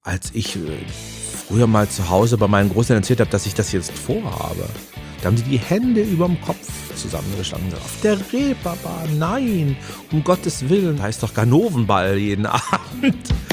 als ich früher mal zu Hause bei meinen Großeltern erzählt habe, dass ich das jetzt vorhabe, da haben die Hände überm Kopf zusammengeschlagen. Auf der Reeperbahn, nein, um Gottes Willen. Da heißt doch Ganovenball jeden Abend.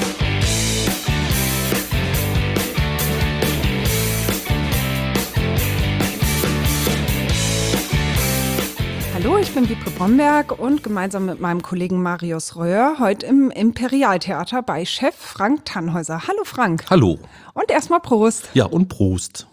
Hallo, ich bin Wiebke Bromberg und gemeinsam mit meinem Kollegen Marius Röhr heute im Imperialtheater bei Chef Frank Tannhäuser. Hallo Frank. Hallo. Und erstmal Prost. Ja, und Prost.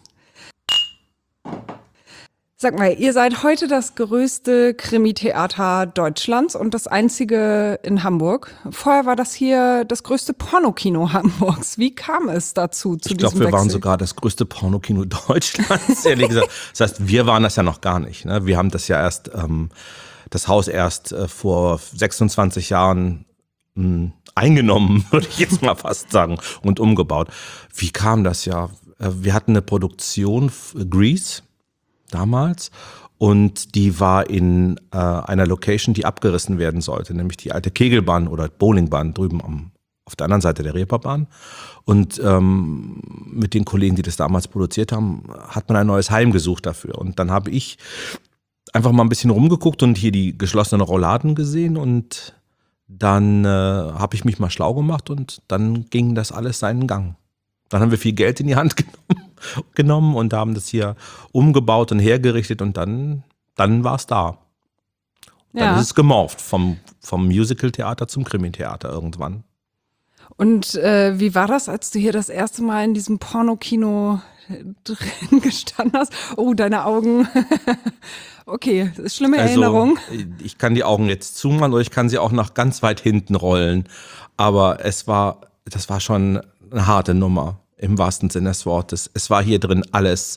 Sag mal, ihr seid heute das größte Krimi-Theater Deutschlands und das einzige in Hamburg. Vorher war das hier das größte Pornokino Hamburgs. Wie kam es dazu, zu diesem Wechsel? Ich glaube, wir waren sogar das größte Pornokino Deutschlands, ehrlich gesagt. Das heißt, wir waren das ja noch gar nicht. Ne? Wir haben das ja erst, das Haus erst vor 26 Jahren eingenommen, würde ich jetzt mal fast sagen, und umgebaut. Wie kam das ja? Wir hatten eine Produktion, Grease, damals, und die war in einer Location, die abgerissen werden sollte, nämlich die alte Kegelbahn oder Bowlingbahn drüben auf der anderen Seite der Reeperbahn. Und mit den Kollegen, die das damals produziert haben, hat man ein neues Heim gesucht dafür. Und dann habe ich einfach mal ein bisschen rumgeguckt und hier die geschlossenen Rolladen gesehen und dann habe ich mich mal schlau gemacht und dann ging das alles seinen Gang. Dann haben wir viel Geld in die Hand genommen und haben das hier umgebaut und hergerichtet und dann war es da. Dann ist es gemorpht vom Musical-Theater zum Krimi-Theater irgendwann. Und wie war das, als du hier das erste Mal in diesem Pornokino drin gestanden hast? Oh, deine Augen. Okay, das ist schlimme Erinnerung. Ich kann die Augen jetzt zumachen oder ich kann sie auch nach ganz weit hinten rollen. Aber das war schon eine harte Nummer. Im wahrsten Sinne des Wortes. Es war hier drin alles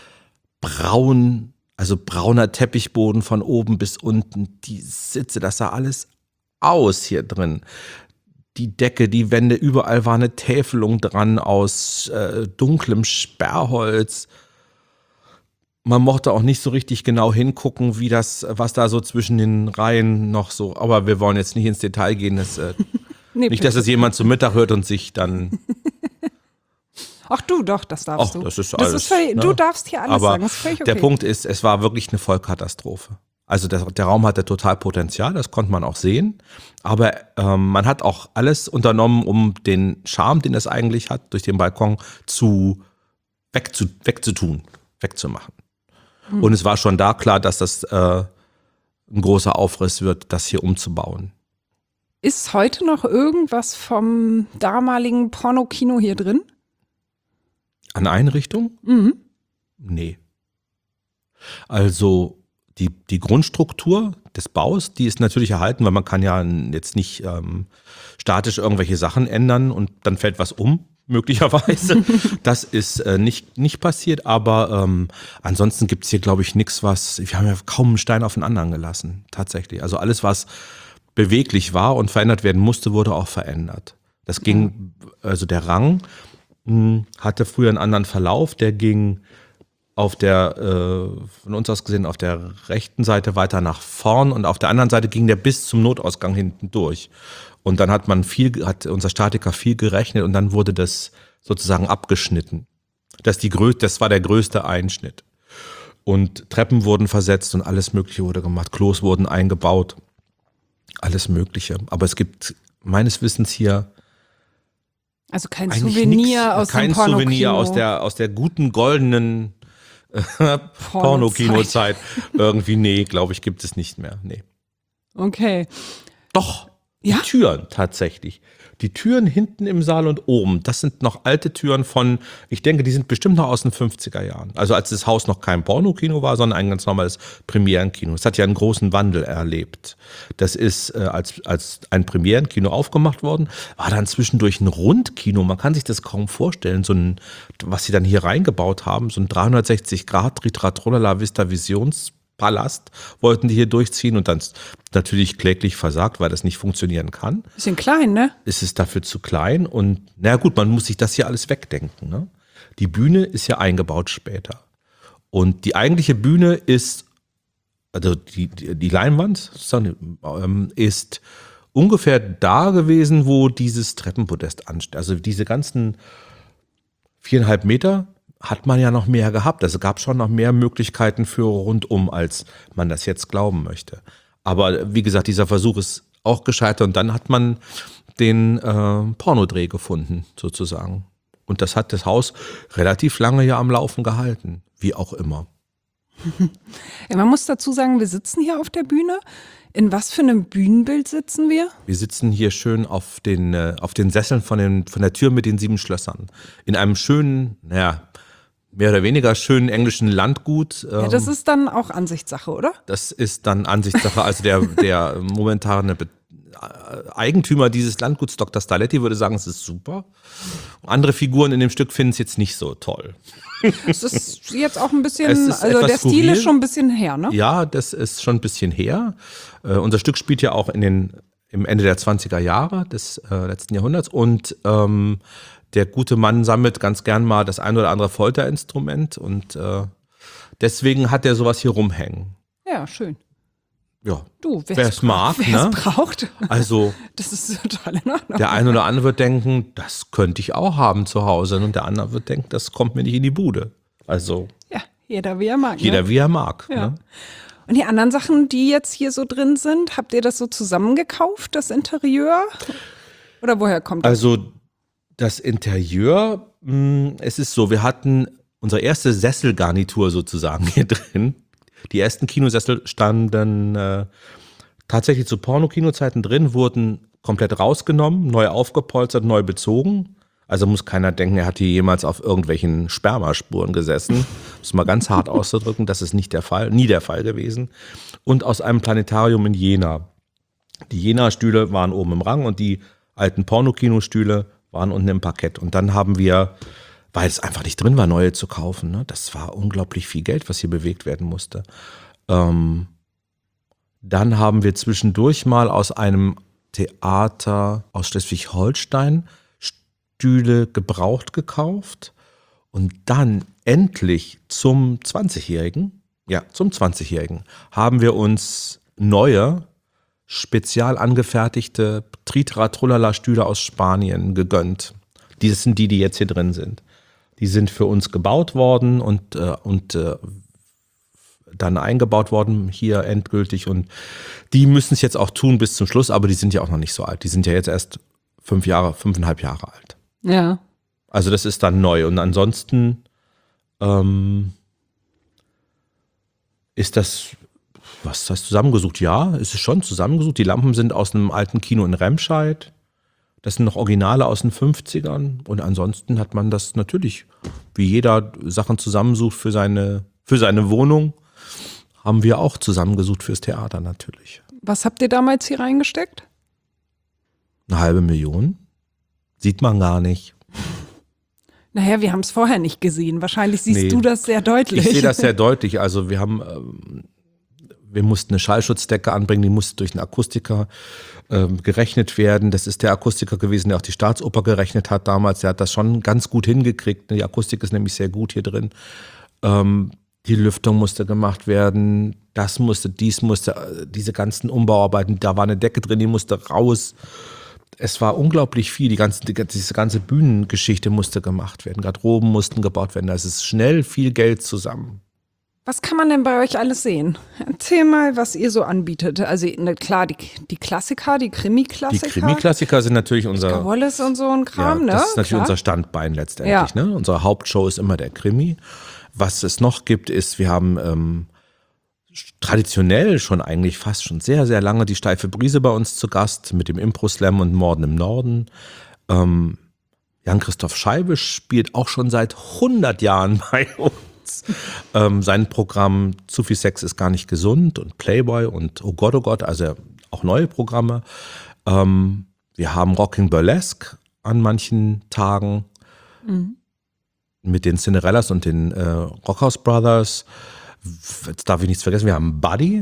braun, also brauner Teppichboden von oben bis unten. Die Sitze, das sah alles aus hier drin. Die Decke, die Wände, überall war eine Täfelung dran aus dunklem Sperrholz. Man mochte auch nicht so richtig genau hingucken, was da so zwischen den Reihen noch so, aber wir wollen jetzt nicht ins Detail gehen. Nicht, dass es jemand zum Mittag hört und sich dann... Ach du, doch, das darfst du. Das ist alles. Du darfst hier alles sagen, das ist völlig okay. Der Punkt ist, es war wirklich eine Vollkatastrophe. Also der Raum hatte total Potenzial, das konnte man auch sehen. Aber man hat auch alles unternommen, um den Charme, den es eigentlich hat, durch den Balkon wegzumachen. Und es war schon da klar, dass das ein großer Aufriss wird, das hier umzubauen. Ist heute noch irgendwas vom damaligen Pornokino hier drin? An Einrichtung? Mhm. Nee. Also die Grundstruktur des Baus, die ist natürlich erhalten, weil man kann ja jetzt nicht statisch irgendwelche Sachen ändern und dann fällt was um, möglicherweise. Das ist nicht passiert, aber ansonsten gibt es hier, glaube ich, nichts, wir haben ja kaum einen Stein auf den anderen gelassen, tatsächlich. Also alles, was beweglich war und verändert werden musste, wurde auch verändert. Das ging, also der Rang hatte früher einen anderen Verlauf, der ging von uns aus gesehen auf der rechten Seite weiter nach vorn und auf der anderen Seite ging der bis zum Notausgang hinten durch. Und dann hat unser Statiker viel gerechnet und dann wurde das sozusagen abgeschnitten. Das war der größte Einschnitt. Und Treppen wurden versetzt und alles Mögliche wurde gemacht. Klos wurden eingebaut. Alles Mögliche. Aber es gibt meines Wissens hier also kein Souvenir aus dem Pornokino. Kein Souvenir aus der guten goldenen Pornokino-Zeit. Irgendwie, nee, glaube ich, gibt es nicht mehr. Nee. Okay. Doch, die Türen tatsächlich. Die Türen hinten im Saal und oben, das sind noch alte Türen ich denke, die sind bestimmt noch aus den 50er Jahren. Also als das Haus noch kein Pornokino war, sondern ein ganz normales Premierenkino. Es hat ja einen großen Wandel erlebt. Das ist als ein Premierenkino aufgemacht worden, war dann zwischendurch ein Rundkino. Man kann sich das kaum vorstellen, was sie dann hier reingebaut haben, so ein 360-Grad Ritratrolala Vista Visionspalast wollten die hier durchziehen und dann natürlich kläglich versagt, weil das nicht funktionieren kann. Bisschen klein, ne? Es ist dafür zu klein und na gut, man muss sich das hier alles wegdenken. Ne? Die Bühne ist ja eingebaut später. Und die eigentliche Bühne ist, also die Leinwand ist ungefähr da gewesen, wo dieses Treppenpodest ansteht. Also diese ganzen 4,5 Meter hat man ja noch mehr gehabt. Also gab schon noch mehr Möglichkeiten für rundum, als man das jetzt glauben möchte. Aber wie gesagt, dieser Versuch ist auch gescheitert und dann hat man den Pornodreh gefunden, sozusagen. Und das hat das Haus relativ lange ja am Laufen gehalten, wie auch immer. Ja, man muss dazu sagen, wir sitzen hier auf der Bühne. In was für einem Bühnenbild sitzen wir? Wir sitzen hier schön auf den Sesseln von der Tür mit den 7 Schlössern. In einem schönen, mehr oder weniger schönen englischen Landgut. Ja, das ist dann auch Ansichtssache, oder? Das ist dann Ansichtssache. Also der momentane Eigentümer dieses Landguts, Dr. Starletti, würde sagen, es ist super. Andere Figuren in dem Stück finden es jetzt nicht so toll. Es ist jetzt auch ein bisschen, also der Stil ist schon ein bisschen her, ne? Ja, das ist schon ein bisschen her. Unser Stück spielt ja auch im Ende der 20er Jahre des letzten Jahrhunderts und der gute Mann sammelt ganz gern mal das ein oder andere Folterinstrument und deswegen hat er sowas hier rumhängen. Ja, schön. Ja, Du, wer es mag, wer es braucht. Also das ist total in Ordnung. der eine oder andere wird denken, das könnte ich auch haben zu Hause und der andere wird denken, das kommt mir nicht in die Bude. Also Ja, jeder wie er mag. jeder wie er mag. Ja. Ne? Und die anderen Sachen, die jetzt hier so drin sind, habt ihr das so zusammengekauft, das Interieur? Oder woher kommt das? Also das Interieur, es ist so, wir hatten unsere erste Sesselgarnitur sozusagen hier drin. Die ersten Kinosessel standen tatsächlich zu Pornokinozeiten drin, wurden komplett rausgenommen, neu aufgepolstert, neu bezogen. Also muss keiner denken, er hat hier jemals auf irgendwelchen Spermaspuren gesessen. Um es mal ganz hart auszudrücken, das ist nicht der Fall, nie der Fall gewesen. Und aus einem Planetarium in Jena. Die Jena-Stühle waren oben im Rang und die alten Pornokinostühle waren unten im Parkett. Und dann haben wir, weil es einfach nicht drin war, neue zu kaufen, ne? Das war unglaublich viel Geld, was hier bewegt werden musste. Dann haben wir zwischendurch mal aus einem Theater aus Schleswig-Holstein Stühle gebraucht gekauft und dann endlich zum 20-Jährigen haben wir uns neue, spezial angefertigte Tritra-Trullala-Stühle aus Spanien gegönnt. Das sind die jetzt hier drin sind. Die sind für uns gebaut worden und dann eingebaut worden hier endgültig und die müssen es jetzt auch tun bis zum Schluss, aber die sind ja auch noch nicht so alt. Die sind ja jetzt erst 5,5 Jahre alt. Ja. Also das ist dann neu und ansonsten ist das, was heißt zusammengesucht? Ja, es ist schon zusammengesucht. Die Lampen sind aus einem alten Kino in Remscheid. Das sind noch Originale aus den 50ern und ansonsten hat man das natürlich, wie jeder Sachen zusammensucht für seine Wohnung, haben wir auch zusammengesucht fürs Theater natürlich. Was habt ihr damals hier reingesteckt? 500.000? Sieht man gar nicht. Naja, wir haben es vorher nicht gesehen. Wahrscheinlich siehst du das sehr deutlich. Ich sehe das sehr deutlich. Also wir mussten eine Schallschutzdecke anbringen, die musste durch einen Akustiker gerechnet werden. Das ist der Akustiker gewesen, der auch die Staatsoper gerechnet hat damals. Der hat das schon ganz gut hingekriegt. Die Akustik ist nämlich sehr gut hier drin. Die Lüftung musste gemacht werden. Diese ganzen Umbauarbeiten. Da war eine Decke drin, die musste raus. Es war unglaublich viel. Diese ganze Bühnengeschichte musste gemacht werden. Garderoben mussten gebaut werden. Da ist schnell viel Geld zusammen. Was kann man denn bei euch alles sehen? Erzähl mal, was ihr so anbietet. Also klar, die Klassiker, die Krimi-Klassiker. Die Krimi-Klassiker sind natürlich unser Wallace und so ein Kram, ne? Das ist natürlich unser Standbein letztendlich. Ja. Ne? Unsere Hauptshow ist immer der Krimi. Was es noch gibt, ist, wir haben traditionell schon eigentlich fast schon sehr, sehr lange die Steife Brise bei uns zu Gast mit dem Impro-Slam und Morden im Norden. Jan-Christoph Scheibe spielt auch schon seit 100 Jahren bei uns. Sein Programm Zu viel Sex ist gar nicht gesund und Playboy und Oh Gott, also auch neue Programme. Wir haben Rocking Burlesque an manchen Tagen mit den Cinderellas und den Rockhouse Brothers. Jetzt darf ich nichts vergessen, wir haben Buddy,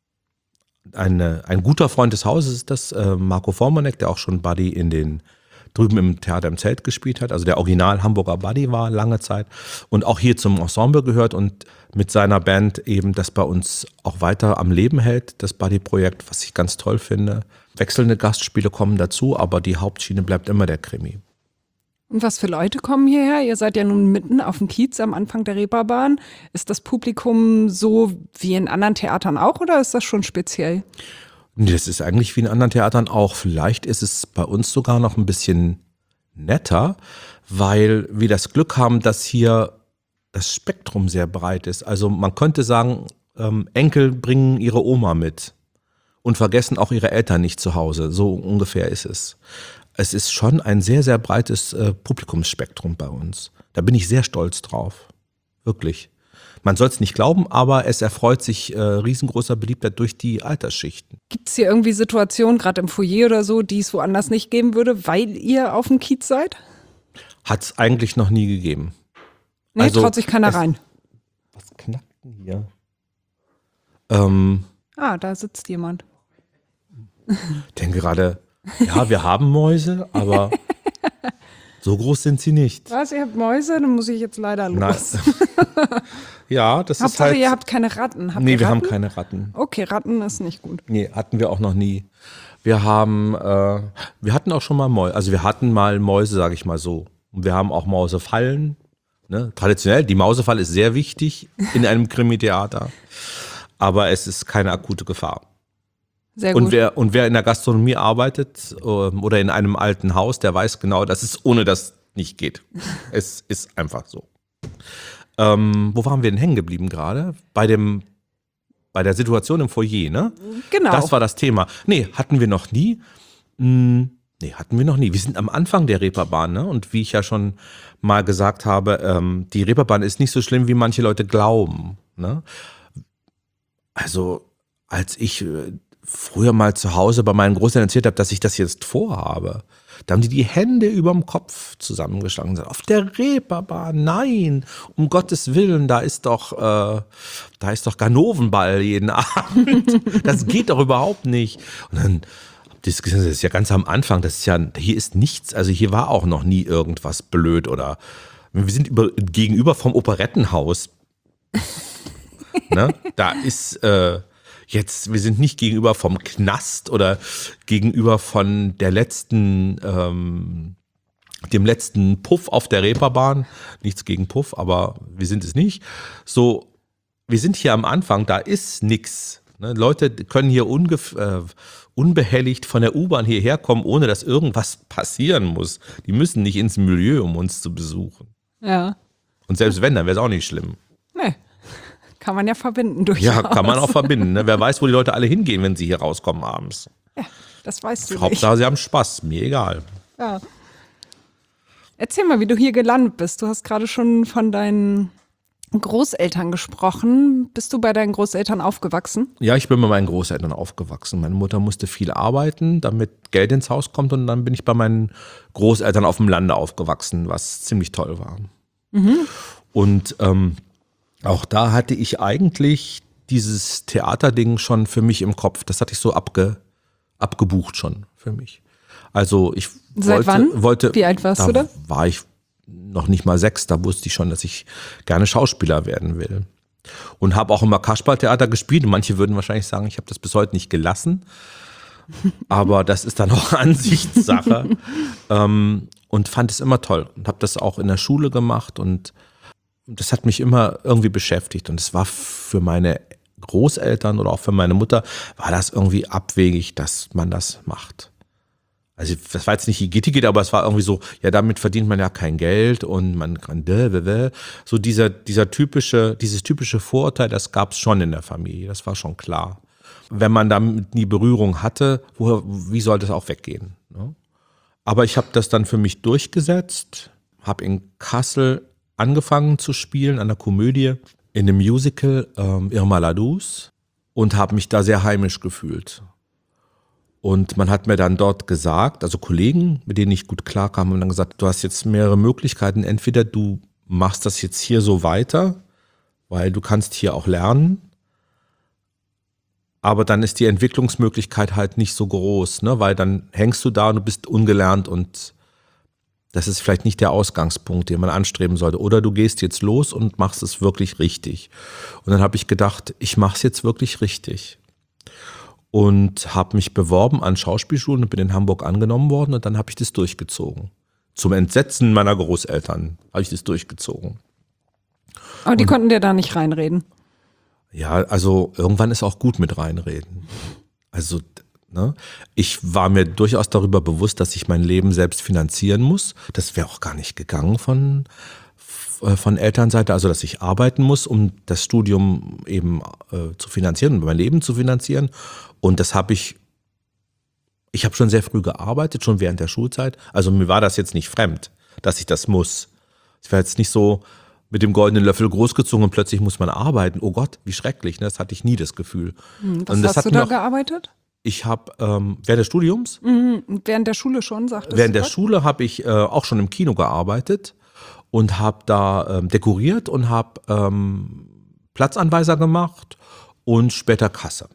ein guter Freund des Hauses ist das, Marco Formanek, der auch schon Buddy in den drüben im Theater im Zelt gespielt hat, also der Original Hamburger Buddy war lange Zeit und auch hier zum Ensemble gehört und mit seiner Band eben das bei uns auch weiter am Leben hält, das Buddy-Projekt, was ich ganz toll finde. Wechselnde Gastspiele kommen dazu, aber die Hauptschiene bleibt immer der Krimi. Und was für Leute kommen hierher? Ihr seid ja nun mitten auf dem Kiez am Anfang der Reeperbahn. Ist das Publikum so wie in anderen Theatern auch oder ist das schon speziell? Das ist eigentlich wie in anderen Theatern auch. Vielleicht ist es bei uns sogar noch ein bisschen netter, weil wir das Glück haben, dass hier das Spektrum sehr breit ist. Also man könnte sagen, Enkel bringen ihre Oma mit und vergessen auch ihre Eltern nicht zu Hause. So ungefähr ist es. Es ist schon ein sehr, sehr breites Publikumsspektrum bei uns. Da bin ich sehr stolz drauf. Wirklich. Man soll es nicht glauben, aber es erfreut sich riesengroßer Beliebtheit durch die Altersschichten. Gibt es hier irgendwie Situationen, gerade im Foyer oder so, die es woanders nicht geben würde, weil ihr auf dem Kiez seid? Hat es eigentlich noch nie gegeben. Nee, Also, traut sich keiner rein. Was knackt denn hier? Da sitzt jemand. Denke gerade, ja, wir haben Mäuse, aber so groß sind sie nicht. Was, ihr habt Mäuse? Dann muss ich jetzt leider los. Ja, das Hauptsache, ist halt... ihr habt keine Ratten. wir haben keine Ratten. Okay, Ratten ist nicht gut. Nee, hatten wir auch noch nie. Wir hatten auch schon mal Mäuse, also wir hatten mal Mäuse, sage ich mal so. Und wir haben auch Mausefallen. Ne? Traditionell, die Mausefalle ist sehr wichtig in einem Krimi-Theater, aber es ist keine akute Gefahr. Sehr gut. Und wer in der Gastronomie arbeitet oder in einem alten Haus, der weiß genau, dass es ohne das nicht geht. Es ist einfach so. Wo waren wir denn hängen geblieben gerade? Bei der Situation im Foyer, ne? Genau. Das war das Thema. Nee, hatten wir noch nie. Wir sind am Anfang der Reeperbahn, ne? Und wie ich ja schon mal gesagt habe, die Reeperbahn ist nicht so schlimm, wie manche Leute glauben, ne? Also, als ich früher mal zu Hause bei meinen Großeltern erzählt habe, dass ich das jetzt vorhabe, da haben die Hände überm Kopf zusammengeschlagen und gesagt, auf der Reeperbahn, nein, um Gottes Willen, da ist doch Ganovenball jeden Abend. Das geht doch überhaupt nicht. Und dann, das ist ja ganz am Anfang, hier ist nichts, also hier war auch noch nie irgendwas blöd oder, wir sind gegenüber vom Operettenhaus. Ne? Da ist, wir sind nicht gegenüber vom Knast oder gegenüber von dem letzten Puff auf der Reeperbahn. Nichts gegen Puff, aber wir sind es nicht. So, wir sind hier am Anfang, da ist nichts. Ne? Leute können hier unbehelligt von der U-Bahn hierher kommen, ohne dass irgendwas passieren muss. Die müssen nicht ins Milieu, um uns zu besuchen. Ja. Und selbst wenn, dann wäre es auch nicht schlimm. Nee. Kann man ja verbinden durchaus. Ja, kann man auch verbinden. Ne? Wer weiß, wo die Leute alle hingehen, wenn sie hier rauskommen abends. Ja, das weißt du nicht. Hauptsache, sie haben Spaß. Mir egal. Ja. Erzähl mal, wie du hier gelandet bist. Du hast gerade schon von deinen Großeltern gesprochen. Bist du bei deinen Großeltern aufgewachsen? Ja, ich bin bei meinen Großeltern aufgewachsen. Meine Mutter musste viel arbeiten, damit Geld ins Haus kommt. Und dann bin ich bei meinen Großeltern auf dem Lande aufgewachsen, was ziemlich toll war. Mhm. Und auch da hatte ich eigentlich dieses Theaterding schon für mich im Kopf. Das hatte ich so abgebucht schon für mich. Also ich wollte. Wie alt warst du da? Da war ich noch nicht mal 6, da wusste ich schon, dass ich gerne Schauspieler werden will. Und habe auch immer Kasperltheater gespielt. Und manche würden wahrscheinlich sagen, ich habe das bis heute nicht gelassen. Aber das ist dann auch Ansichtssache. Und fand es immer toll. Und habe das auch in der Schule gemacht. Und das hat mich immer irgendwie beschäftigt. Und es war für meine Großeltern oder auch für meine Mutter, war das irgendwie abwegig, dass man das macht. Also das war jetzt nicht Igitt, aber es war irgendwie so, ja, damit verdient man ja kein Geld und man kann so dieses typische Vorurteil, das gab es schon in der Familie, das war schon klar. Wenn man damit nie Berührung hatte, wie soll das auch weggehen? Ne? Aber ich habe das dann für mich durchgesetzt, habe in Kassel angefangen zu spielen an der Komödie, in dem Musical Irma la Douce und habe mich da sehr heimisch gefühlt. Und man hat mir dann dort gesagt, also Kollegen, mit denen ich gut klarkam, haben dann gesagt, du hast jetzt mehrere Möglichkeiten. Entweder du machst das jetzt hier so weiter, weil du kannst hier auch lernen, aber dann ist die Entwicklungsmöglichkeit halt nicht so groß, ne? Weil dann hängst du da und du bist ungelernt und das ist vielleicht nicht der Ausgangspunkt, den man anstreben sollte. Oder du gehst jetzt los und machst es wirklich richtig. Und dann habe ich gedacht, ich mache es jetzt wirklich richtig. Und habe mich beworben an Schauspielschulen und bin in Hamburg angenommen worden. Und dann habe ich das durchgezogen. Zum Entsetzen meiner Großeltern habe ich das durchgezogen. Aber die konnten dir da nicht reinreden. Ja, also irgendwann ist auch gut mit reinreden. Also, ne, ich war mir durchaus darüber bewusst, dass ich mein Leben selbst finanzieren muss. Das wäre auch gar nicht gegangen von Elternseite, also dass ich arbeiten muss, um das Studium eben zu finanzieren, um mein Leben zu finanzieren. Und das habe ich habe schon sehr früh gearbeitet, schon während der Schulzeit. Also mir war das jetzt nicht fremd, dass ich das muss. Ich war jetzt nicht so mit dem goldenen Löffel großgezogen und plötzlich muss man arbeiten. Oh Gott, wie schrecklich, ne? Das hatte ich nie das Gefühl. Was hast du da gearbeitet? Ich habe während des Studiums, während der Schule schon, sagtest du? während der Schule habe ich auch schon im Kino gearbeitet und habe da dekoriert und habe Platzanweiser gemacht und später Kasse.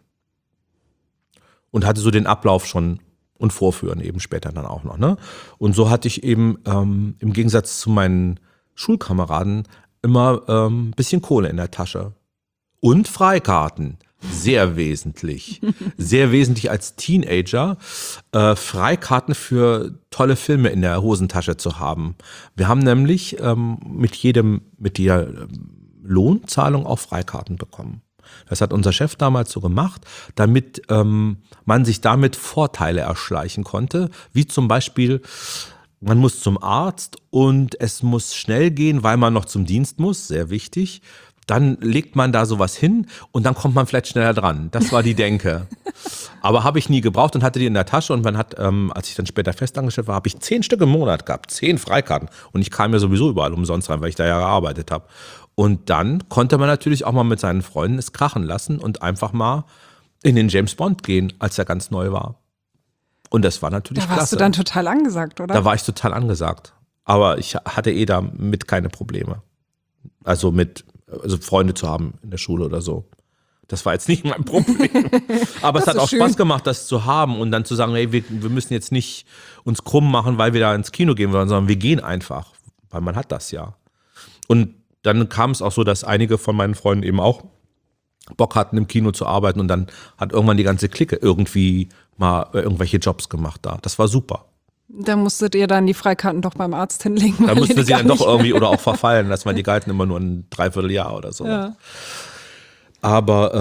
Und hatte so den Ablauf schon und Vorführen eben später dann auch noch. Ne? Und so hatte ich eben im Gegensatz zu meinen Schulkameraden immer ein bisschen Kohle in der Tasche. Und Freikarten. Sehr wesentlich. Sehr wesentlich als Teenager, Freikarten für tolle Filme in der Hosentasche zu haben. Wir haben nämlich mit der Lohnzahlung auch Freikarten bekommen. Das hat unser Chef damals so gemacht, damit man sich damit Vorteile erschleichen konnte, wie zum Beispiel, man muss zum Arzt und es muss schnell gehen, weil man noch zum Dienst muss, sehr wichtig. Dann legt man da sowas hin und dann kommt man vielleicht schneller dran. Das war die Denke. Aber habe ich nie gebraucht und hatte die in der Tasche. Und man hat, als ich dann später festangestellt war, habe ich 10 Stück im Monat gehabt, 10 Freikarten. Und ich kam ja sowieso überall umsonst rein, weil ich da ja gearbeitet habe. Und dann konnte man natürlich auch mal mit seinen Freunden es krachen lassen und einfach mal in den James Bond gehen, als er ganz neu war. Und das war natürlich klasse. Da warst du dann total angesagt, oder? Da war ich total angesagt. Aber ich hatte damit keine Probleme. Also Freunde zu haben in der Schule oder so. Das war jetzt nicht mein Problem. Aber es hat auch schön Spaß gemacht, das zu haben und dann zu sagen, hey, wir müssen jetzt nicht uns krumm machen, weil wir da ins Kino gehen wollen, sondern wir gehen einfach, weil man hat das ja. Und dann kam es auch so, dass einige von meinen Freunden eben auch Bock hatten, im Kino zu arbeiten und dann hat irgendwann die ganze Clique irgendwie mal irgendwelche Jobs gemacht da. Das war super. Da musstet ihr dann die Freikarten doch beim Arzt hinlegen. Da mussten wir sie dann doch irgendwie oder auch verfallen lassen, weil die galten immer nur ein Dreivierteljahr oder so. Ja. Aber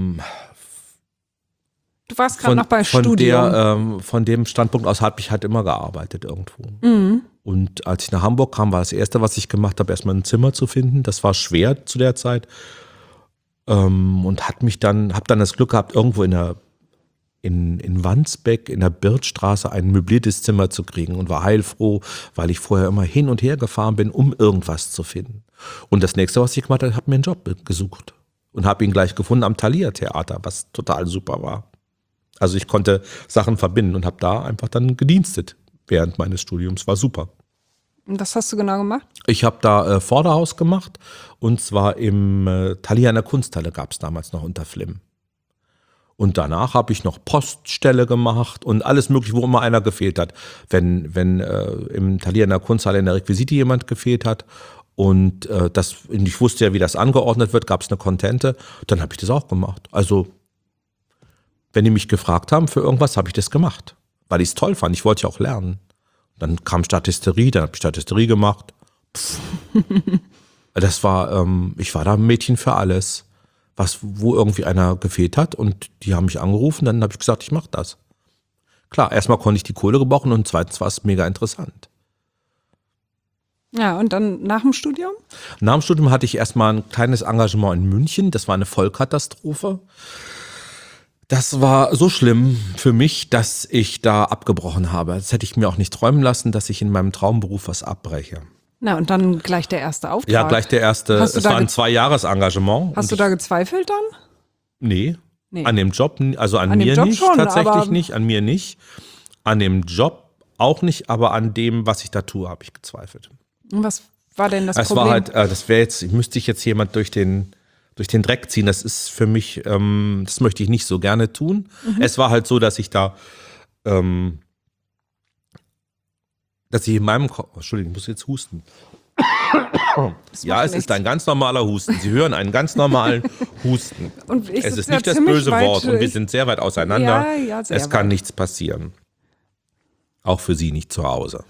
du warst gerade noch bei Studium. Von dem Standpunkt aus habe ich halt immer gearbeitet irgendwo. Mhm. Und als ich nach Hamburg kam, war das Erste, was ich gemacht habe, erstmal ein Zimmer zu finden. Das war schwer zu der Zeit. Und habe dann das Glück gehabt, irgendwo in Wandsbek in der Birchstraße ein möbliertes Zimmer zu kriegen und war heilfroh, weil ich vorher immer hin und her gefahren bin, um irgendwas zu finden. Und das nächste, was ich gemacht habe, habe mir einen Job gesucht und habe ihn gleich gefunden am Thalia Theater, was total super war. Also ich konnte Sachen verbinden und habe da einfach dann gedienstet während meines Studiums, war super. Und was hast du genau gemacht? Ich habe da Vorderhaus gemacht und zwar im Thalia in der Kunsthalle gab es damals noch unter Flimm. Und danach habe ich noch Poststelle gemacht und alles mögliche, wo immer einer gefehlt hat. Wenn im Thalia in der Kunsthalle in der Requisite jemand gefehlt hat und ich wusste ja, wie das angeordnet wird, gab es eine Kontente, dann habe ich das auch gemacht. Also wenn die mich gefragt haben für irgendwas, habe ich das gemacht, weil ich es toll fand. Ich wollte ja auch lernen. Dann kam Statisterie, dann habe ich Statisterie gemacht. Das war, ich war da ein Mädchen für alles. Wo irgendwie einer gefehlt hat und die haben mich angerufen, dann habe ich gesagt, ich mache das. Klar, erstmal konnte ich die Kohle gebrauchen und zweitens war es mega interessant. Ja, und dann nach dem Studium? Nach dem Studium hatte ich erstmal ein kleines Engagement in München, das war eine Vollkatastrophe. Das war so schlimm für mich, dass ich da abgebrochen habe. Das hätte ich mir auch nicht träumen lassen, dass ich in meinem Traumberuf was abbreche. Na, und dann gleich der erste Auftrag. Ja, gleich der erste. Es war ein 2-Jahres-Engagement. Hast du da gezweifelt dann? Nee, an dem Job, also an mir nicht, schon, tatsächlich nicht, an mir nicht. An dem Job auch nicht, aber an dem, was ich da tue, habe ich gezweifelt. Und was war denn das Problem? Es war halt, müsste ich jetzt jemand durch den Dreck ziehen. Das ist für mich, das möchte ich nicht so gerne tun. Mhm. Es war halt so, dass ich da dass ich in meinem Kopf, Entschuldigung, ich muss jetzt husten. Ja, es ist ein ganz normaler Husten. Sie hören einen ganz normalen Husten. Und Es ist nicht das böse Wort und wir sind sehr weit auseinander. Ja, sehr Es kann weit. nichts passieren. Auch für Sie nicht zu Hause.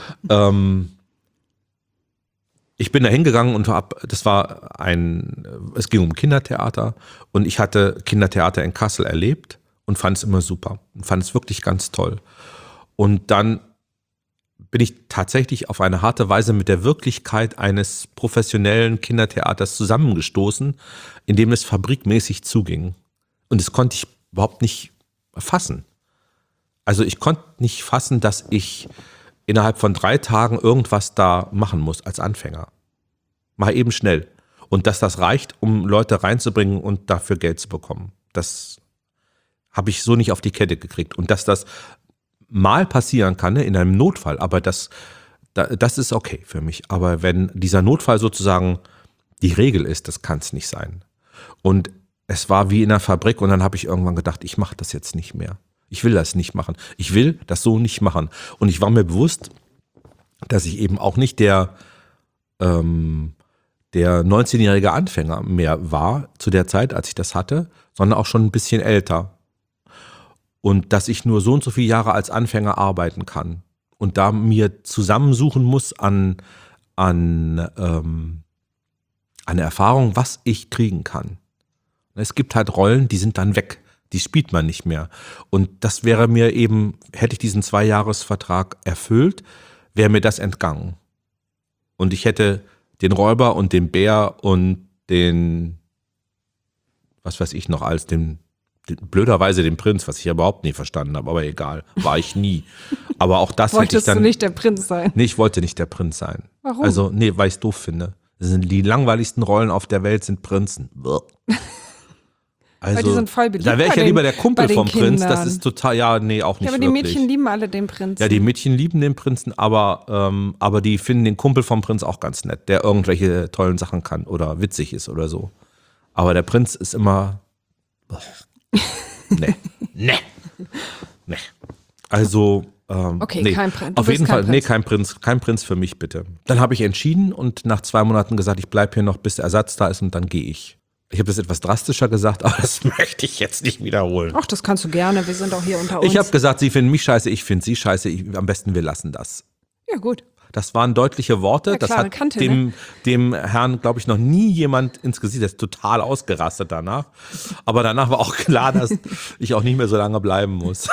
Ich bin da hingegangen und es ging um Kindertheater und ich hatte Kindertheater in Kassel erlebt und fand es immer super und fand es wirklich ganz toll. Und dann bin ich tatsächlich auf eine harte Weise mit der Wirklichkeit eines professionellen Kindertheaters zusammengestoßen, in dem es fabrikmäßig zuging. Und das konnte ich überhaupt nicht fassen. Also ich konnte nicht fassen, dass ich innerhalb von 3 Tagen irgendwas da machen muss als Anfänger. Mal eben schnell. Und dass das reicht, um Leute reinzubringen und dafür Geld zu bekommen. Das habe ich so nicht auf die Kette gekriegt. Und dass das mal passieren kann, ne, in einem Notfall, aber das ist okay für mich. Aber wenn dieser Notfall sozusagen die Regel ist, das kann es nicht sein. Und es war wie in einer Fabrik und dann habe ich irgendwann gedacht, ich mache das jetzt nicht mehr. Ich will das nicht machen. Ich will das so nicht machen. Und ich war mir bewusst, dass ich eben auch nicht der 19-jährige Anfänger mehr war zu der Zeit, als ich das hatte, sondern auch schon ein bisschen älter. Und dass ich nur so und so viele Jahre als Anfänger arbeiten kann und da mir zusammensuchen muss an Erfahrung, was ich kriegen kann. Es gibt halt Rollen, die sind dann weg, die spielt man nicht mehr. Und das wäre mir eben, hätte ich diesen 2-Jahres-Vertrag erfüllt, wäre mir das entgangen. Und ich hätte den Räuber und den Bär und den, was weiß ich noch, als blöderweise den Prinz, was ich ja überhaupt nie verstanden habe, aber egal, war ich nie. Aber auch das hätte ich Wolltest dann. du nicht der Prinz sein? Nee, ich wollte nicht der Prinz sein. Warum? Also, nee, weil ich es doof finde. Die langweiligsten Rollen auf der Welt sind Prinzen. Also, Weil die sind voll beliebt da wäre ich bei ja lieber den- der Kumpel bei den vom Prinz. Das Kindern. ist total, ja, nee, auch nicht Ja, aber die wirklich. Mädchen lieben alle den Prinzen. Ja, die Mädchen lieben den Prinzen, aber die finden den Kumpel vom Prinz auch ganz nett, der irgendwelche tollen Sachen kann oder witzig ist oder so. Aber der Prinz ist immer. Nee. Also, Okay, nee. kein Prinz. Du Auf bist jeden kein Fall, nee, Prinz. kein Prinz für mich bitte. Dann habe ich entschieden und nach 2 Monaten gesagt, ich bleibe hier noch, bis der Ersatz da ist und dann gehe ich. Ich habe das etwas drastischer gesagt, aber das möchte ich jetzt nicht wiederholen. Ach, das kannst du gerne. Wir sind auch hier unter uns. Ich habe gesagt, Sie finden mich scheiße, ich finde Sie scheiße, am besten wir lassen das. Ja, gut. Das waren deutliche Worte. Ja, Das klare hat Kante, dem Herrn, glaube ich, noch nie jemand ins Gesicht. Der ist total ausgerastet danach. Aber danach war auch klar, dass ich auch nicht mehr so lange bleiben muss.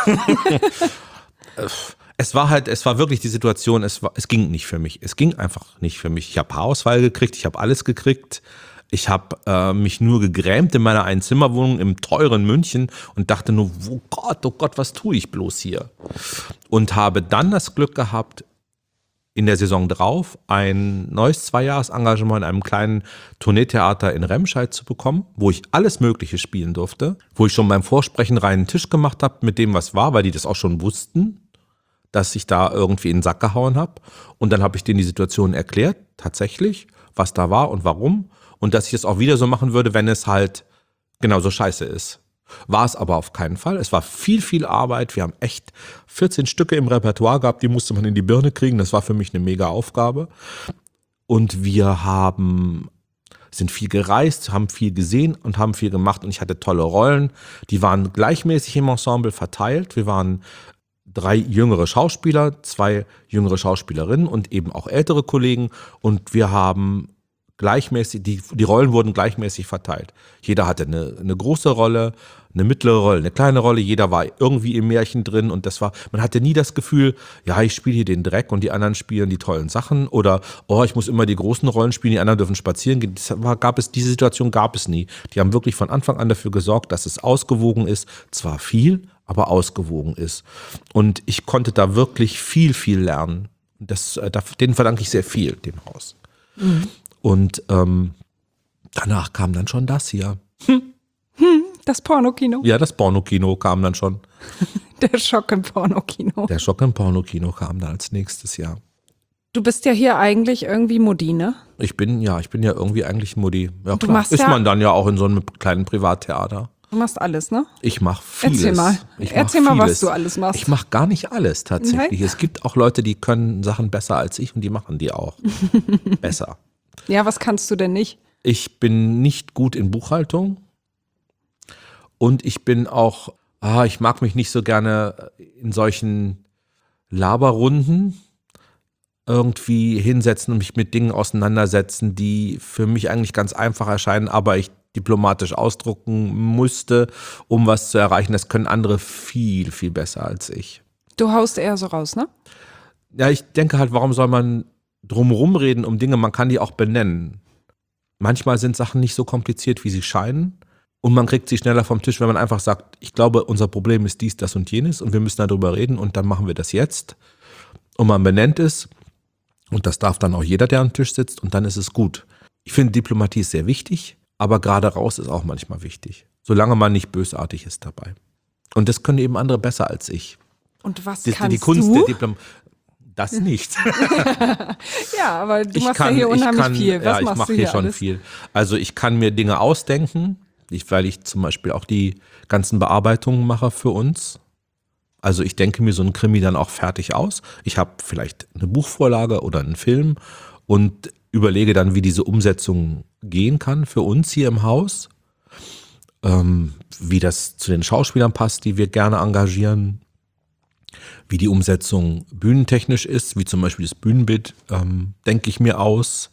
Es war wirklich die Situation, es ging nicht für mich. Es ging einfach nicht für mich. Ich habe Haarausfall gekriegt, ich habe alles gekriegt. Ich habe mich nur gegrämt in meiner Einzimmerwohnung im teuren München und dachte nur, oh Gott, was tue ich bloß hier? Und habe dann das Glück gehabt, in der Saison drauf ein neues 2-Jahres-Engagement in einem kleinen Tourneetheater in Remscheid zu bekommen, wo ich alles Mögliche spielen durfte, wo ich schon beim Vorsprechen reinen Tisch gemacht habe mit dem, was war, weil die das auch schon wussten, dass ich da irgendwie in den Sack gehauen habe. Und dann habe ich denen die Situation erklärt, tatsächlich, was da war und warum. Und dass ich es auch wieder so machen würde, wenn es halt genauso scheiße ist. War es aber auf keinen Fall. Es war viel Arbeit. Wir haben echt 14 Stücke im Repertoire gehabt, die musste man in die Birne kriegen. Das war für mich eine mega Aufgabe. Und wir sind viel gereist, haben viel gesehen und haben viel gemacht. Und ich hatte tolle Rollen. Die waren gleichmäßig im Ensemble verteilt. Wir waren 3 jüngere Schauspieler, 2 jüngere Schauspielerinnen und eben auch ältere Kollegen. Und wir haben gleichmäßig, die Rollen wurden gleichmäßig verteilt. Jeder hatte eine große Rolle, eine mittlere Rolle, eine kleine Rolle. Jeder war irgendwie im Märchen drin und man hatte nie das Gefühl, ja, ich spiele hier den Dreck und die anderen spielen die tollen Sachen oder, oh, ich muss immer die großen Rollen spielen, die anderen dürfen spazieren gehen. Diese Situation gab es nie. Die haben wirklich von Anfang an dafür gesorgt, dass es ausgewogen ist. Zwar viel, aber ausgewogen ist. Und ich konnte da wirklich viel lernen. Denen verdanke ich sehr viel, dem Haus. Mhm. Und danach kam dann schon das hier. Das Pornokino. Ja, das Pornokino kam dann schon. Der Schock im Pornokino. Der Schock im Pornokino kam dann als nächstes Jahr. Du bist ja hier eigentlich irgendwie Mutti, ne? Ich bin ja irgendwie eigentlich Mutti. Ja Du klar, machst ist ja- man dann ja auch in so einem kleinen Privattheater. Du machst alles, ne? Ich mache vieles. Erzähl mal, was du alles machst. Ich mache gar nicht alles tatsächlich. Nein? Es gibt auch Leute, die können Sachen besser als ich und die machen die auch besser. Ja, was kannst du denn nicht? Ich bin nicht gut in Buchhaltung und ich bin auch, ich mag mich nicht so gerne in solchen Laberrunden irgendwie hinsetzen und mich mit Dingen auseinandersetzen, die für mich eigentlich ganz einfach erscheinen, aber ich diplomatisch ausdrucken musste, um was zu erreichen. Das können andere viel, viel besser als ich. Du haust eher so raus, ne? Ja, ich denke halt, warum soll man drumherum reden um Dinge, man kann die auch benennen. Manchmal sind Sachen nicht so kompliziert, wie sie scheinen und man kriegt sie schneller vom Tisch, wenn man einfach sagt, ich glaube, unser Problem ist dies, das und jenes und wir müssen darüber reden und dann machen wir das jetzt und man benennt es und das darf dann auch jeder, der am Tisch sitzt und dann ist es gut. Ich finde, Diplomatie ist sehr wichtig, aber gerade raus ist auch manchmal wichtig, solange man nicht bösartig ist dabei. Und das können eben andere besser als ich. Und was Die Kunst der Diplomatie, das nicht. Ja, aber du machst ja hier unheimlich viel. Was ich machst mache du hier hier schon alles? viel. Also ich kann mir Dinge ausdenken, weil ich zum Beispiel auch die ganzen Bearbeitungen mache für uns. Also ich denke mir so einen Krimi dann auch fertig aus. Ich habe vielleicht eine Buchvorlage oder einen Film und überlege dann, wie diese Umsetzung gehen kann für uns hier im Haus. Wie das zu den Schauspielern passt, die wir gerne engagieren. Wie die Umsetzung bühnentechnisch ist, wie zum Beispiel das Bühnenbild, denke ich mir aus.